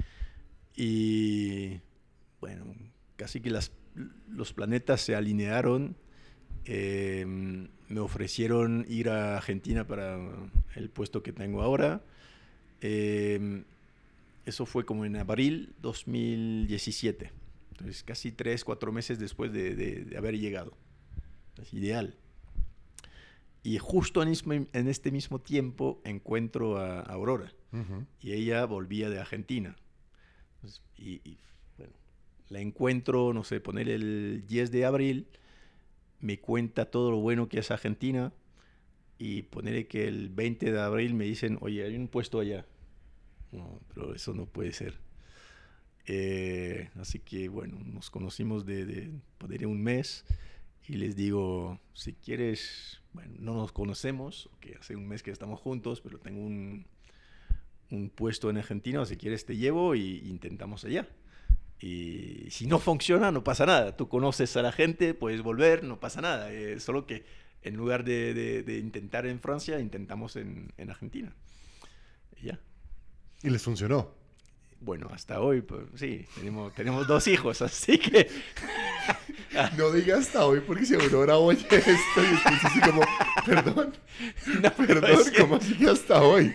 Speaker 2: Y bueno, casi que las, los planetas se alinearon. Eh, me ofrecieron ir a Argentina para el puesto que tengo ahora. Eh, eso fue como en abril dos mil diecisiete. Entonces, casi tres, cuatro meses después de, de, de haber llegado. Es ideal. Y justo en, en este mismo tiempo encuentro a Aurora. Uh-huh. Y ella volvía de Argentina. Entonces, y, y bueno, la encuentro, no sé, poner el diez de abril, me cuenta todo lo bueno que es Argentina. Y ponerle que el veinte de abril me dicen, oye, hay un puesto allá. No, pero eso no puede ser. Eh, así que, bueno, nos conocimos de, de poner un mes. Y les digo, si quieres, bueno, no nos conocemos, que hace un mes que estamos juntos, pero tengo un, un puesto en Argentina, si quieres te llevo y intentamos allá. Y si no funciona, no pasa nada. Tú conoces a la gente, puedes volver, no pasa nada. Eh, solo que en lugar de, de, de intentar en Francia, intentamos en, en Argentina. Y ya.
Speaker 1: ¿Y les funcionó?
Speaker 2: Bueno, hasta hoy, pues, sí, tenemos, tenemos dos hijos, así que...
Speaker 1: No diga hasta hoy porque si Aurora oye esto y después así como, perdón,
Speaker 2: No,
Speaker 1: perdón,
Speaker 2: es que-
Speaker 1: ¿cómo así que hasta hoy?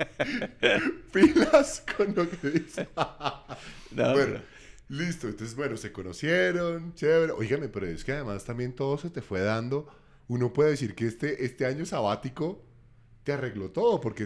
Speaker 1: Pilas con lo que dice.
Speaker 2: No,
Speaker 1: Bueno,
Speaker 2: pero-
Speaker 1: listo. Entonces, bueno, se conocieron, chévere. Óigame, pero es que además también todo se te fue dando. Uno puede decir que este, este año sabático te arregló todo, porque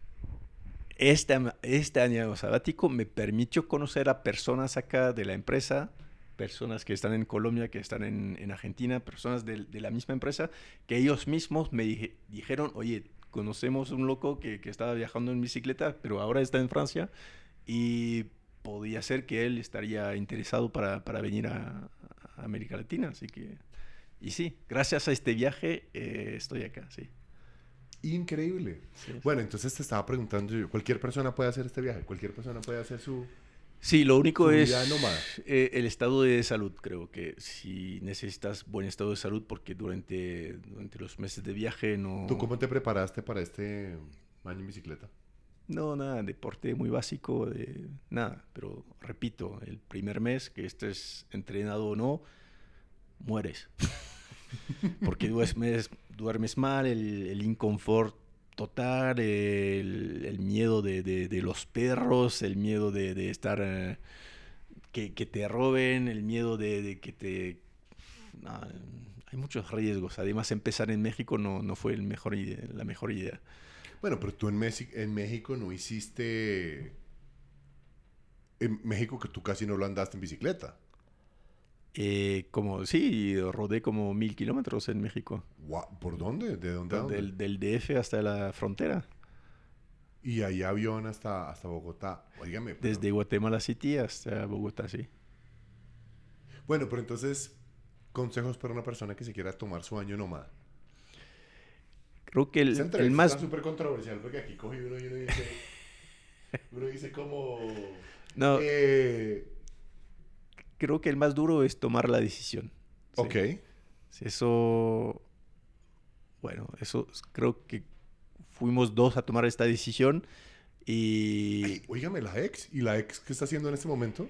Speaker 2: Este, am- este año sabático me permitió conocer a personas acá de la empresa, personas que están en Colombia, que están en, en Argentina, personas de, de la misma empresa, que ellos mismos me dije- dijeron, oye, conocemos un loco que, que estaba viajando en bicicleta, pero ahora está en Francia y podía ser que él estaría interesado para, para venir a, a América Latina. Así que, y sí, gracias a este viaje eh, estoy acá, sí.
Speaker 1: increíble.
Speaker 2: Sí, sí.
Speaker 1: Bueno, entonces te estaba preguntando yo, cualquier persona puede hacer este viaje, cualquier persona puede hacer su...
Speaker 2: Sí, lo único
Speaker 1: Su
Speaker 2: es
Speaker 1: vida nómada.
Speaker 2: eh, el estado de salud. Creo que si necesitas buen estado de salud, porque durante, durante los meses de viaje no...
Speaker 1: ¿Tú cómo te preparaste para este año en bicicleta?
Speaker 2: No, nada, deporte muy básico, de, nada. Pero repito, el primer mes que estés entrenado o no, mueres. Porque duermes, duermes mal, el, el inconfort total, el, el miedo de, de- de los perros, el miedo de, de estar... eh, que, que te roben, el miedo de, de que te... no, hay muchos riesgos. Además, empezar en México no, no fue el mejor ide- la mejor idea.
Speaker 1: Bueno, pero tú en, Mesi- en México no hiciste... En México que tú casi no lo andaste en bicicleta.
Speaker 2: Eh, como, sí, rodé como mil kilómetros en México.
Speaker 1: Gua- ¿Por dónde? ¿De dónde a dónde?
Speaker 2: Del, del D F hasta la frontera.
Speaker 1: Y ahí avión hasta, hasta Bogotá. Óigame, pero...
Speaker 2: Desde Guatemala City hasta Bogotá, sí.
Speaker 1: Bueno, pero entonces, consejos para una persona que se quiera tomar su año nómada.
Speaker 2: Creo que
Speaker 1: Esa
Speaker 2: el,
Speaker 1: entrevista
Speaker 2: el más...
Speaker 1: está súper controversial porque aquí coge uno y uno dice... uno dice como...
Speaker 2: No,
Speaker 1: eh,
Speaker 2: creo que el más duro es tomar la decisión. Sí.
Speaker 1: ok.
Speaker 2: Sí, eso, bueno, eso s- creo que fuimos dos a tomar esta decisión y,
Speaker 1: Ay, óigame, la ex. ¿Y la ex qué está haciendo en este momento?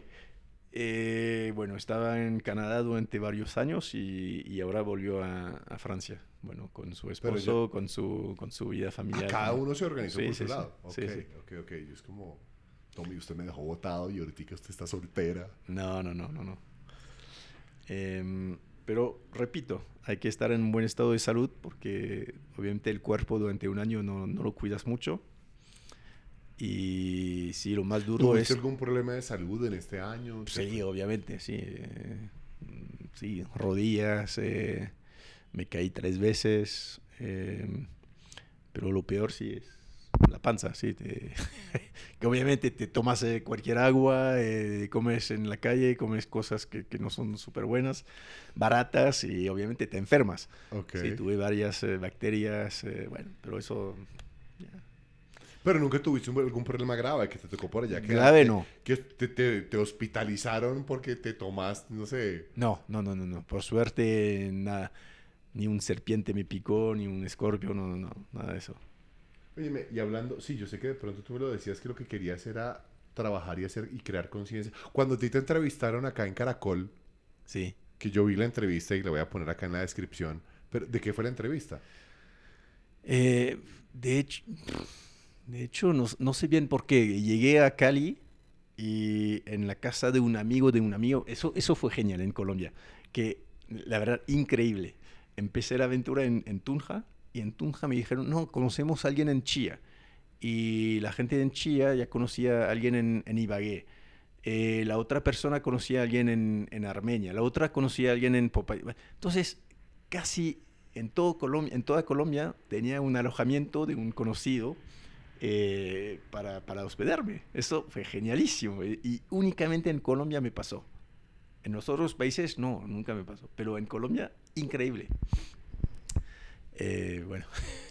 Speaker 2: eh, bueno, estaba en Canadá durante varios años y, y ahora volvió a, a Francia. Bueno, con su
Speaker 1: Pero
Speaker 2: esposo, con su, con su vida
Speaker 1: Ah,
Speaker 2: familiar.
Speaker 1: cada
Speaker 2: también.
Speaker 1: uno se organizó
Speaker 2: Sí,
Speaker 1: por
Speaker 2: sí,
Speaker 1: su
Speaker 2: sí.
Speaker 1: lado. Ok,
Speaker 2: Sí, sí.
Speaker 1: ok, ok. Yo es como... Tommy, usted me dejó botado y ahorita usted está soltera.
Speaker 2: No, no, no, no, no. Em, pero repito, hay que estar en un buen estado de salud porque obviamente el cuerpo durante un año no, no lo cuidas mucho. Y sí, lo más duro
Speaker 1: ¿Tuviste
Speaker 2: es...
Speaker 1: algún problema de salud en este año?
Speaker 2: Sí, obviamente, sí. eh, mm, sí, rodillas, eh, me caí tres veces, eh, pero lo peor sí es la panza, sí. te- que obviamente te tomas eh, cualquier agua, eh, comes en la calle, comes cosas que, que no son súper buenas, baratas y obviamente te enfermas.
Speaker 1: Ok.
Speaker 2: Sí, tuve varias eh, bacterias, eh, bueno, pero eso... ya.
Speaker 1: Pero nunca tuviste un- algún problema grave que te tocó por allá.
Speaker 2: Grave
Speaker 1: quedarte,
Speaker 2: no.
Speaker 1: Que te, te, te hospitalizaron porque te tomaste, no sé.
Speaker 2: No, no, no, no, no. Por suerte, nada. Ni un serpiente me picó, ni un escorpio, no, no, no, nada de eso.
Speaker 1: Óyeme, y hablando, sí, yo sé que de pronto tú me lo decías que lo que querías era trabajar y hacer y crear conciencia. Cuando a ti te entrevistaron acá en Caracol,
Speaker 2: Sí.
Speaker 1: que yo vi la entrevista y la voy a poner acá en la descripción, pero ¿de qué fue la entrevista?
Speaker 2: Eh, de hecho, de hecho no, no sé bien por qué. Llegué a Cali y en la casa de un amigo de un amigo, eso, eso fue genial en Colombia, que la verdad, increíble. Empecé la aventura en, en Tunja y en Tunja me dijeron, no, conocemos a alguien en Chía. Y la gente en Chía ya conocía a alguien en, en Ibagué. Eh, la otra persona conocía a alguien en, en Armenia, la otra conocía a alguien en Popayán. Entonces, casi en, todo Colombia, en toda Colombia tenía un alojamiento de un conocido eh, para, para hospedarme. Eso fue genialísimo. Y, y únicamente en Colombia me pasó. En los otros países no, nunca me pasó. Pero en Colombia, increíble. Eh, bueno.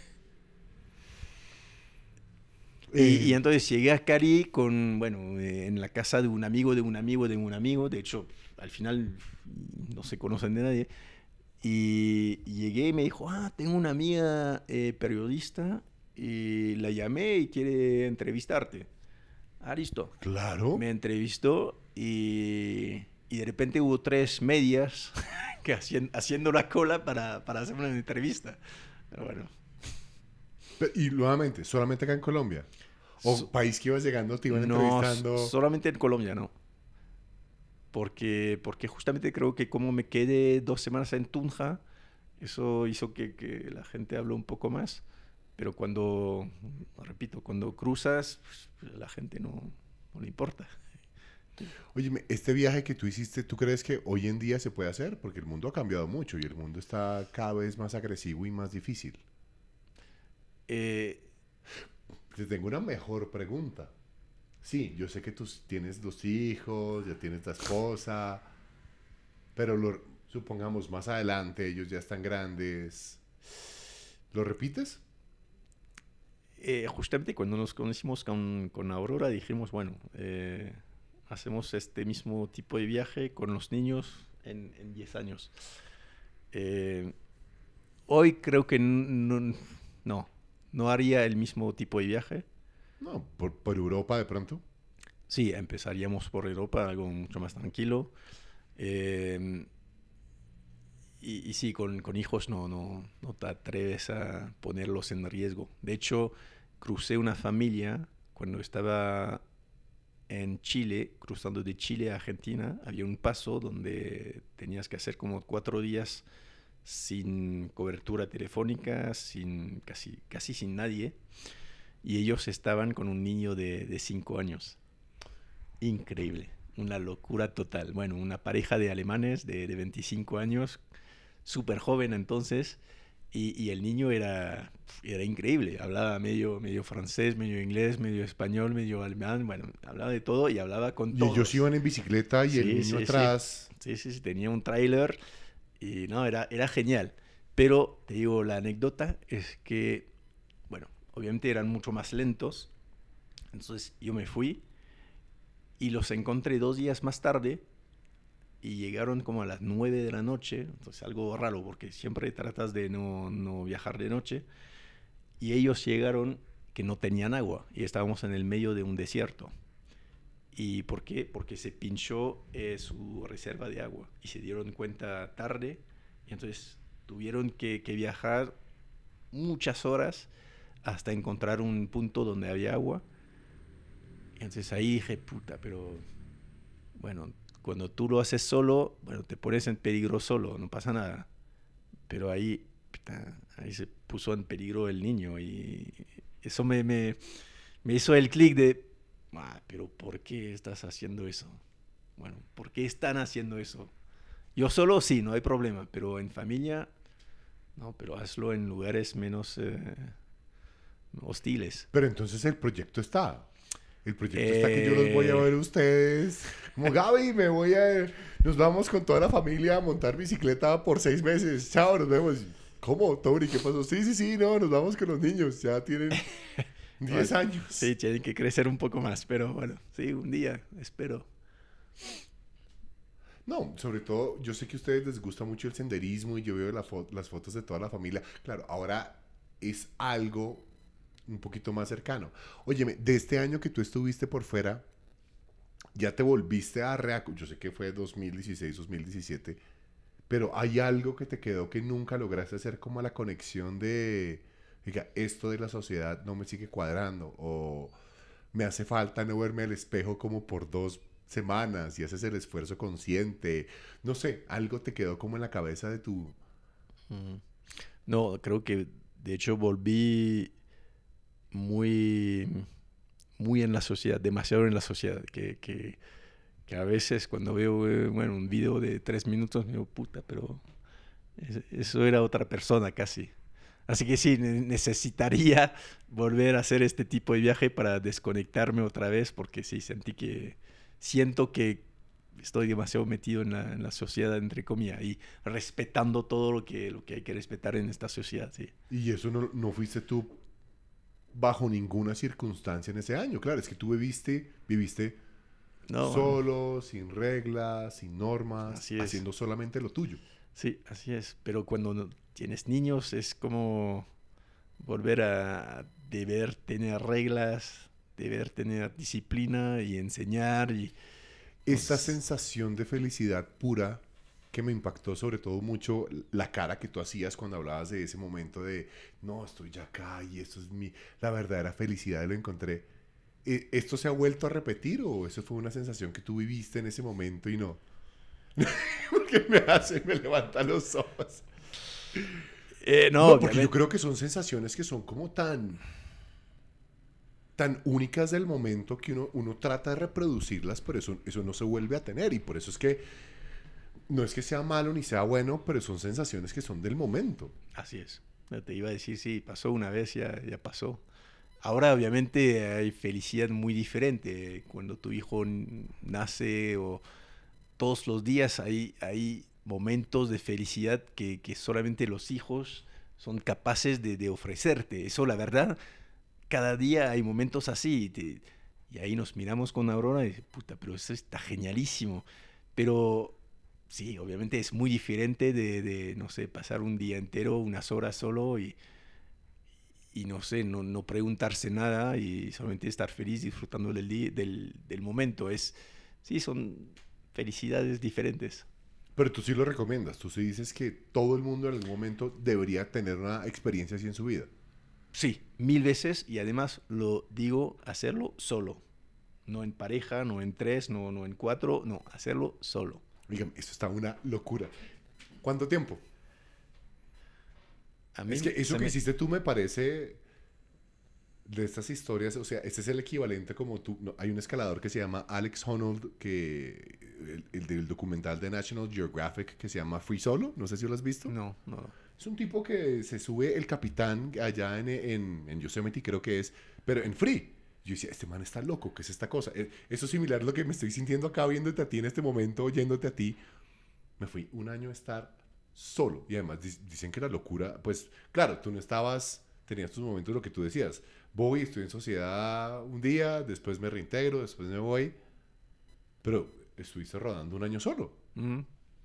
Speaker 2: Y,
Speaker 1: Eh,
Speaker 2: y entonces llegué a Cali con, bueno, eh, en la casa de un amigo, de un amigo, de un amigo. De hecho, al final no se conocen de nadie. Y, y llegué y me dijo, ah, tengo una amiga eh, periodista y la llamé y quiere entrevistarte. Ah, listo.
Speaker 1: claro.
Speaker 2: Me entrevistó y, y de repente hubo tres medias que hacían, haciendo la cola para, para hacer una entrevista. Pero bueno.
Speaker 1: Pe- Y nuevamente, solamente acá en Colombia. O
Speaker 2: So-
Speaker 1: país que ibas llegando, te iban
Speaker 2: no, s-
Speaker 1: entrevistando.
Speaker 2: solamente en Colombia, no. Porque, porque justamente creo que como me quedé dos semanas en Tunja, eso hizo que, que la gente habló un poco más. Pero cuando, repito, cuando cruzas, pues, la gente no, no le importa.
Speaker 1: Óyeme, este viaje que tú hiciste, ¿tú crees que hoy en día se puede hacer? Porque el mundo ha cambiado mucho y el mundo está cada vez más agresivo y más difícil.
Speaker 2: Eh,
Speaker 1: Te tengo una mejor pregunta. Sí, yo sé que tú tienes dos hijos, ya tienes la esposa, pero lo- supongamos más adelante, ellos ya están grandes. ¿Lo repites?
Speaker 2: eh, justamente cuando nos conocimos con, con Aurora dijimos, bueno, eh, hacemos este mismo tipo de viaje con los niños en, en diez años. Eh, hoy creo que n- no, no haría el mismo tipo de viaje.
Speaker 1: No, por, por Europa de pronto.
Speaker 2: Sí, empezaríamos por Europa, algo mucho más tranquilo. Eh, y, y sí, con, con hijos no, no, no te atreves a ponerlos en riesgo. De hecho, crucé una familia cuando estaba en Chile, cruzando de Chile a Argentina. Había un paso donde tenías que hacer como cuatro días sin cobertura telefónica, sin, casi, casi sin nadie. Y ellos estaban con un niño de, de cinco años. Increíble, una locura total. Bueno, una pareja de alemanes de, de veinticinco años, súper joven entonces, y, y el niño era, era increíble. Hablaba medio, medio francés, medio inglés, medio español, medio alemán, bueno, hablaba de todo y hablaba con
Speaker 1: Y ellos
Speaker 2: todos.
Speaker 1: iban en bicicleta y el
Speaker 2: Sí,
Speaker 1: niño
Speaker 2: sí, sí,
Speaker 1: atrás.
Speaker 2: sí, sí, sí, tenía un tráiler y no, era, era genial. Pero te digo, la anécdota es que, bueno, obviamente eran mucho más lentos, entonces yo me fui y los encontré dos días más tarde y llegaron como a las nueve de la noche, entonces algo raro porque siempre tratas de no, no viajar de noche, y ellos llegaron que no tenían agua y estábamos en el medio de un desierto. ¿Y por qué? Porque se pinchó eh, su reserva de agua y se dieron cuenta tarde y entonces tuvieron que, que viajar muchas horas hasta encontrar un punto donde había agua. Y entonces ahí dije, puta, pero bueno, cuando tú lo haces solo, bueno, te pones en peligro solo, no pasa nada. Pero ahí, puta, ahí se puso en peligro el niño y eso me, me, me hizo el clic de, ah, pero ¿por qué estás haciendo eso? Bueno, ¿por qué están haciendo eso? Yo solo sí, no hay problema, pero en familia, no, pero hazlo en lugares menos eh, hostiles.
Speaker 1: Pero entonces el proyecto está. El proyecto está que yo los voy a
Speaker 2: Eh,
Speaker 1: ver a ustedes. Como Gaby, me voy a. Nos vamos con toda la familia a montar bicicleta por seis meses. Chao, nos vemos. ¿Cómo, Tori? ¿Qué pasó? Sí, sí, sí, no, nos vamos con los niños. Ya tienen diez
Speaker 2: bueno,
Speaker 1: años.
Speaker 2: sí, tienen que crecer un poco más, pero bueno, sí, un día, espero.
Speaker 1: No, sobre todo, yo sé que a ustedes les gusta mucho el senderismo y yo veo la fo- las fotos de toda la familia. Claro, ahora es algo un poquito más cercano. Óyeme, de este año que tú estuviste por fuera, ya te volviste a reacu... Yo sé que fue dos mil dieciséis, dos mil diecisiete, pero hay algo que te quedó que nunca lograste hacer como la conexión de, diga, esto de la sociedad no me sigue cuadrando o me hace falta no verme al espejo como por dos semanas y haces el esfuerzo consciente. No sé, algo te quedó como en la cabeza de tu...
Speaker 2: Mm. No, creo que de hecho volví muy, muy en la sociedad, demasiado en la sociedad, que, que, que a veces cuando veo eh, bueno, un video de tres minutos me digo, puta, pero es- eso era otra persona casi. Así que sí, ne- necesitaría volver a hacer este tipo de viaje para desconectarme otra vez, porque sí, sentí que, siento que estoy demasiado metido en la, en la sociedad, entre comillas, y respetando todo lo que, lo que hay que respetar en esta sociedad, sí.
Speaker 1: Y eso no, no fuiste tú bajo ninguna circunstancia en ese año. Claro, es que tú viviste, viviste
Speaker 2: No,
Speaker 1: solo, sin reglas, sin normas,
Speaker 2: así es.
Speaker 1: haciendo solamente lo tuyo.
Speaker 2: Sí, así es. Pero cuando no tienes niños es como volver a deber tener reglas, deber tener disciplina y enseñar y,
Speaker 1: Esta
Speaker 2: Nos-
Speaker 1: sensación de felicidad pura que me impactó sobre todo mucho la cara que tú hacías cuando hablabas de ese momento de, no, estoy ya acá y esto es mi, la verdadera felicidad y lo encontré. Eh, ¿Esto se ha vuelto a repetir o eso fue una sensación que tú viviste en ese momento y no? Porque me hace, me levanta los ojos.
Speaker 2: Eh, no,
Speaker 1: No, porque yo
Speaker 2: obviamente.
Speaker 1: creo que son sensaciones que son como tan, tan únicas del momento que uno, uno trata de reproducirlas, pero eso, eso no se vuelve a tener. Y por eso es que no es que sea malo ni sea bueno, pero son sensaciones que son del momento.
Speaker 2: Así es. No, te iba a decir, sí, pasó una vez, ya, ya pasó. Ahora obviamente hay felicidad muy diferente. Cuando tu hijo n- nace o todos los días hay, hay momentos de felicidad que, que solamente los hijos son capaces de, de ofrecerte. Eso, la verdad, cada día hay momentos así. Y, te- y ahí nos miramos con Aurora y dice, puta, pero eso está genialísimo. Pero sí, obviamente es muy diferente de, de, no sé, pasar un día entero, unas horas solo y, y no sé, no, no preguntarse nada y solamente estar feliz disfrutando del, di- del, del momento. Es, sí, son felicidades diferentes.
Speaker 1: Pero tú sí lo recomiendas, tú sí dices que todo el mundo en algún momento debería tener una experiencia así en su vida.
Speaker 2: Sí, mil veces y además lo digo, hacerlo solo. No en pareja, no en tres, no, no en cuatro, no, hacerlo solo.
Speaker 1: Dígame, esto está una locura. ¿Cuánto tiempo?
Speaker 2: A
Speaker 1: Es
Speaker 2: mí
Speaker 1: que eso
Speaker 2: se
Speaker 1: que
Speaker 2: me...
Speaker 1: hiciste tú me parece de estas historias, o sea, este es el equivalente como tú, no, hay un escalador que se llama Alex Honnold, que el, el del documental de National Geographic que se llama Free Solo, no sé si lo has visto.
Speaker 2: No, no.
Speaker 1: Es un tipo que se sube el capitán allá en, en, en Yosemite, creo que es, pero en free. Yo decía, este man está loco, ¿qué es esta cosa? Eh, Eso es similar a lo que me estoy sintiendo acá viéndote a ti en este momento, oyéndote a ti. Me fui un año a estar solo. Y además di- dicen que la locura, pues claro, tú no estabas, tenías tus momentos, lo que tú decías. Voy, estoy en sociedad un día, después me reintegro, después me voy. Pero estuviste rodando un año solo.
Speaker 2: Mm.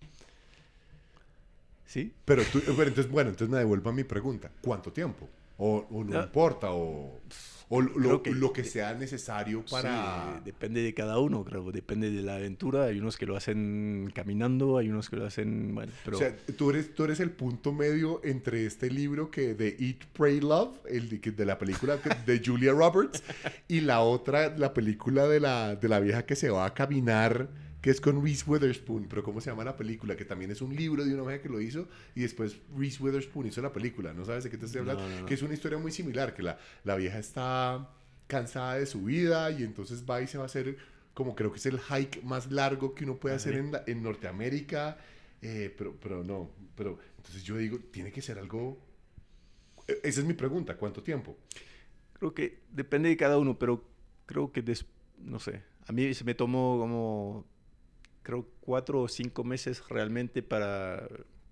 Speaker 2: ¿Sí?
Speaker 1: Pero tú, pero entonces, bueno, entonces me devuelvo a mi pregunta. ¿Cuánto tiempo? O, o no
Speaker 2: No,
Speaker 1: importa, o, o
Speaker 2: creo
Speaker 1: lo,
Speaker 2: que
Speaker 1: lo que
Speaker 2: de-
Speaker 1: sea necesario
Speaker 2: sí,
Speaker 1: para...
Speaker 2: depende de cada uno, creo. Depende de la aventura. Hay unos que lo hacen caminando, hay unos que lo hacen, bueno,
Speaker 1: O
Speaker 2: pero
Speaker 1: sea, tú eres, tú eres el punto medio entre este libro que de Eat, Pray, Love, el de, que- de la película que- de Julia Roberts, y la otra, la película de la, de la vieja que se va a caminar, que es con Reese Witherspoon, pero ¿cómo se llama la película? Que también es un libro de una vieja que lo hizo, y después Reese Witherspoon hizo la película, ¿no sabes de qué te estoy hablando?
Speaker 2: no, no,
Speaker 1: Que
Speaker 2: no.
Speaker 1: es una historia muy similar, que la, la vieja está cansada de su vida, y entonces va y se va a hacer, como creo que es el hike más largo que uno puede
Speaker 2: Ah,
Speaker 1: hacer
Speaker 2: sí.
Speaker 1: en, la- en Norteamérica, eh, pero, pero no, pero entonces yo digo, tiene que ser algo... e- Esa es mi pregunta, ¿cuánto tiempo?
Speaker 2: Creo que depende de cada uno, pero creo que, des- no sé, a mí se me tomó como, creo, cuatro o cinco meses realmente para...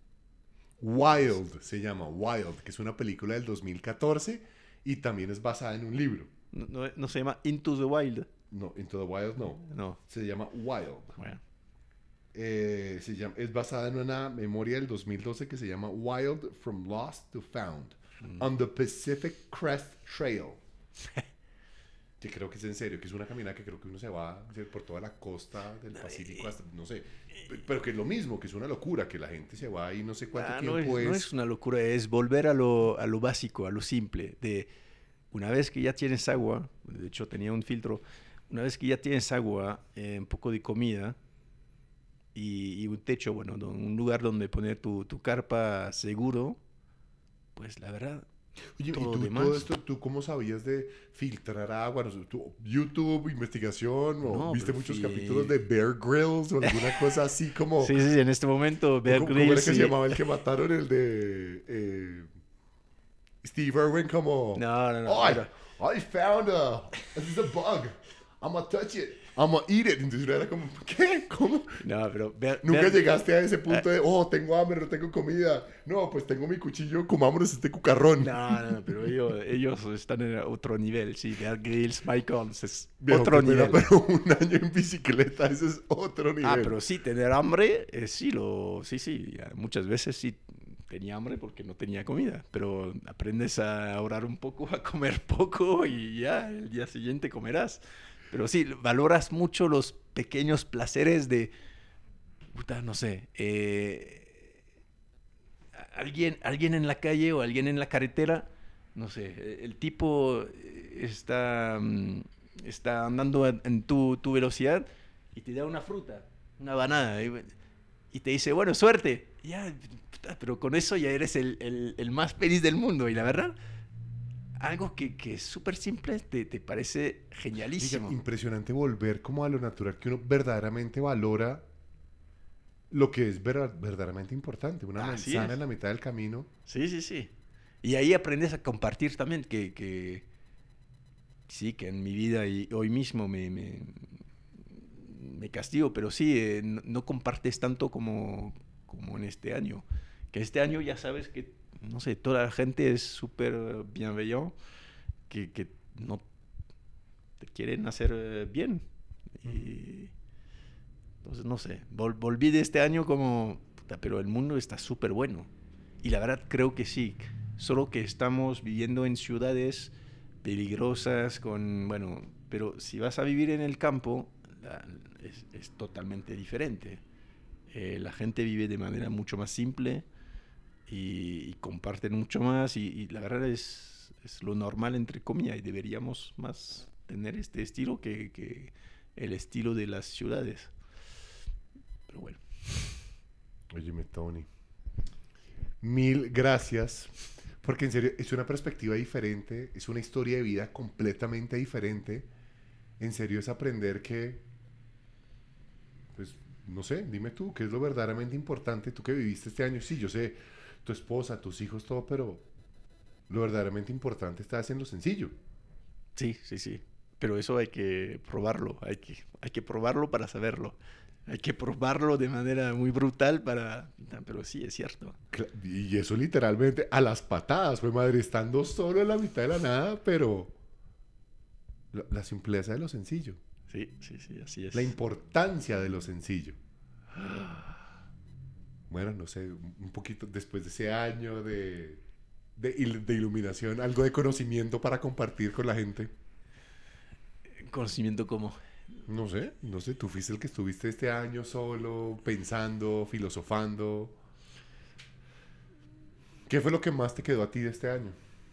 Speaker 1: Wild se llama, Wild, que es una película del dos mil catorce y también es basada en un libro.
Speaker 2: No, no- no se llama Into the Wild.
Speaker 1: No, Into the Wild no,
Speaker 2: No,
Speaker 1: se llama Wild.
Speaker 2: bueno.
Speaker 1: Eh, se llama, es basada en una memoria del dos mil doce que se llama Wild From Lost to Found,
Speaker 2: Mm.
Speaker 1: on the Pacific Crest Trail. Que creo que es en serio, que es una caminata que creo que uno se va a hacer por toda la costa del Pacífico hasta, no sé, pe- pero que es lo mismo, que es una locura, que la gente se va ahí no sé cuánto
Speaker 2: Ah, no, es,
Speaker 1: tiempo
Speaker 2: no
Speaker 1: es.
Speaker 2: es una locura, es volver a lo, a lo básico, a lo simple. De una vez que ya tienes agua, de hecho tenía un filtro, una vez que ya tienes agua, eh, un poco de comida y, y un techo, bueno, do- un lugar donde poner tu, tu carpa seguro, pues la verdad,
Speaker 1: Oye, ¿y
Speaker 2: todo lo
Speaker 1: tú
Speaker 2: demás.
Speaker 1: todo esto, tú cómo sabías de filtrar agua? No sé, ¿tú, YouTube, investigación, o
Speaker 2: No,
Speaker 1: viste
Speaker 2: pero
Speaker 1: muchos
Speaker 2: fi-
Speaker 1: capítulos de Bear Grylls o alguna cosa así como...
Speaker 2: Sí, sí, en este momento, Bear
Speaker 1: ¿Cómo, cómo era
Speaker 2: Grylls
Speaker 1: que se
Speaker 2: y-
Speaker 1: llamaba el que mataron, el de eh, Steve Irwin? Como,
Speaker 2: No, no, no,
Speaker 1: oh, I,
Speaker 2: pero-
Speaker 1: I found a, this is a bug, I'm gonna touch it, I'm gonna eat it. Entonces uno era como, ¿qué? ¿Cómo?
Speaker 2: no, pero Bear-
Speaker 1: Nunca
Speaker 2: Bear-
Speaker 1: llegaste a ese punto de, oh, tengo hambre, no tengo comida. No, pues tengo mi cuchillo, comámonos este cucarrón.
Speaker 2: No, no, no, pero ellos, ellos están en otro nivel, sí. Bear Grylls, Mike Holmes, es
Speaker 1: Viejo,
Speaker 2: otro
Speaker 1: qué pena,
Speaker 2: nivel.
Speaker 1: pero un año en bicicleta, ese es otro nivel.
Speaker 2: Ah, pero sí, tener hambre, eh, sí, lo, sí, sí. ya, Muchas veces sí tenía hambre porque no tenía comida, pero aprendes a orar un poco, a comer poco y ya, el día siguiente comerás. Pero sí, valoras mucho los pequeños placeres de, puta, no sé, eh, alguien, alguien en la calle o alguien en la carretera, no sé, el tipo está, está andando en tu, tu velocidad y te da una fruta, una banana, y, y te dice, bueno, suerte. Ya, puta, pero con eso ya eres el, el, el más feliz del mundo. Y la verdad, algo que, que es súper simple te, te parece genialísimo.
Speaker 1: Diga, impresionante volver como a lo natural, que uno verdaderamente valora lo que es ver, verdaderamente importante. Una
Speaker 2: Así
Speaker 1: manzana
Speaker 2: es.
Speaker 1: en la mitad del camino.
Speaker 2: Sí, sí, sí. Y ahí aprendes a compartir también, que, que sí, que en mi vida y hoy mismo me, me, me castigo, pero sí, eh, no, no compartes tanto como, como en este año. Que este año ya sabes que, no sé, toda la gente es súper bienveillante, que, que no te quieren hacer eh, bien. Y entonces, no sé, vol volví de este año como, puta, pero el mundo está súper bueno. Y la verdad creo que sí, solo que estamos viviendo en ciudades peligrosas, con, bueno, pero si vas a vivir en el campo, la, es, es totalmente diferente. Eh, la gente vive de manera mucho más simple y, y comparten mucho más y, y la verdad es, es lo normal entre comillas y deberíamos más tener este estilo que, que el estilo de las ciudades. Pero bueno.
Speaker 1: Óyeme, Tony. Mil gracias. Porque en serio, es una perspectiva diferente, es una historia de vida completamente diferente. En serio, es aprender que, pues, no sé, dime tú, ¿qué es lo verdaderamente importante? Tú que viviste este año, sí, yo sé, tu esposa, tus hijos, todo, pero lo verdaderamente importante está en lo sencillo.
Speaker 2: Sí, sí, sí. Pero eso hay que probarlo, hay que, hay que probarlo para saberlo. Hay que probarlo de manera muy brutal para... Pero sí, es cierto.
Speaker 1: Y eso literalmente a las patadas, fue madre, estando solo en la mitad de la nada, pero la, la simpleza de lo sencillo.
Speaker 2: Sí, sí, sí, así es.
Speaker 1: La importancia de lo sencillo. Bueno, no sé, un poquito después de ese año de, de, de iluminación, algo de conocimiento para compartir con la gente.
Speaker 2: ¿Conocimiento cómo?
Speaker 1: No sé, no sé, tú fuiste el que estuviste este año solo, pensando, filosofando. ¿Qué fue lo que más te quedó a ti de este año?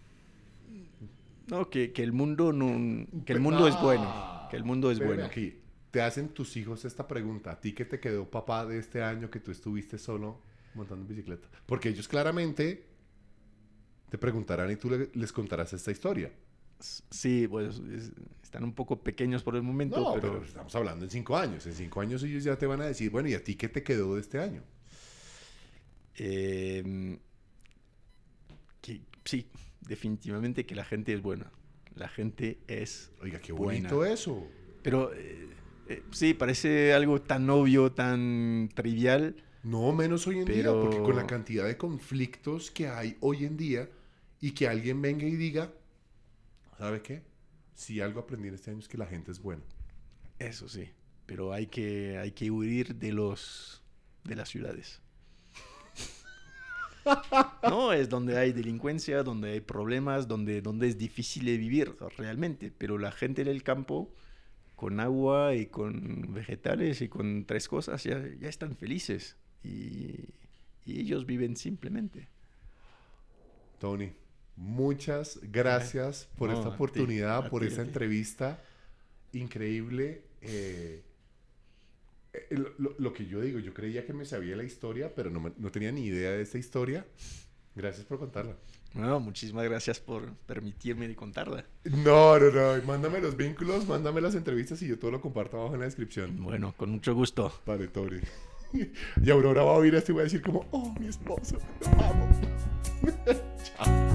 Speaker 2: No, que, que el mundo no, que el mundo ah, es bueno, que el mundo es bueno.
Speaker 1: Aquí, te hacen tus hijos esta pregunta, ¿a ti qué te quedó, papá, de este año que tú estuviste solo montando en bicicleta? Porque ellos claramente te preguntarán y tú le, les contarás esta historia.
Speaker 2: Sí, pues es, están un poco pequeños por el momento.
Speaker 1: No,
Speaker 2: pero...
Speaker 1: pero estamos hablando en cinco años. En cinco años ellos ya te van a decir, bueno, ¿y a ti qué te quedó de este año?
Speaker 2: Eh, que, sí, definitivamente que la gente es buena. La gente es
Speaker 1: Oiga, qué bonito buena. Eso.
Speaker 2: Pero eh, eh, sí, parece algo tan obvio, tan trivial.
Speaker 1: No, menos hoy en pero... día, porque con la cantidad de conflictos que hay hoy en día y que alguien venga y diga, ¿sabe qué? Si algo aprendí en este año es que la gente es buena.
Speaker 2: Eso sí, pero hay que, hay que huir de los de las ciudades. No, es donde hay delincuencia, donde hay problemas, donde, donde es difícil de vivir realmente. Pero la gente del campo, con agua y con vegetales y con tres cosas, ya, ya están felices. Y, y ellos viven simplemente.
Speaker 1: Tony, muchas gracias por no, esta oportunidad, a ti, a por ti, esta entrevista increíble. Eh, eh, lo, lo que yo digo, yo creía que me sabía la historia, pero no, no tenía ni idea de esta historia. Gracias por contarla.
Speaker 2: No, muchísimas gracias por permitirme contarla.
Speaker 1: No, no, no. Mándame los vínculos, mándame las entrevistas y yo todo lo comparto abajo en la descripción.
Speaker 2: Bueno, con mucho gusto.
Speaker 1: Vale, Tony. Y Aurora va a oír esto y va a decir como, oh, mi esposo, lo amo. Chao.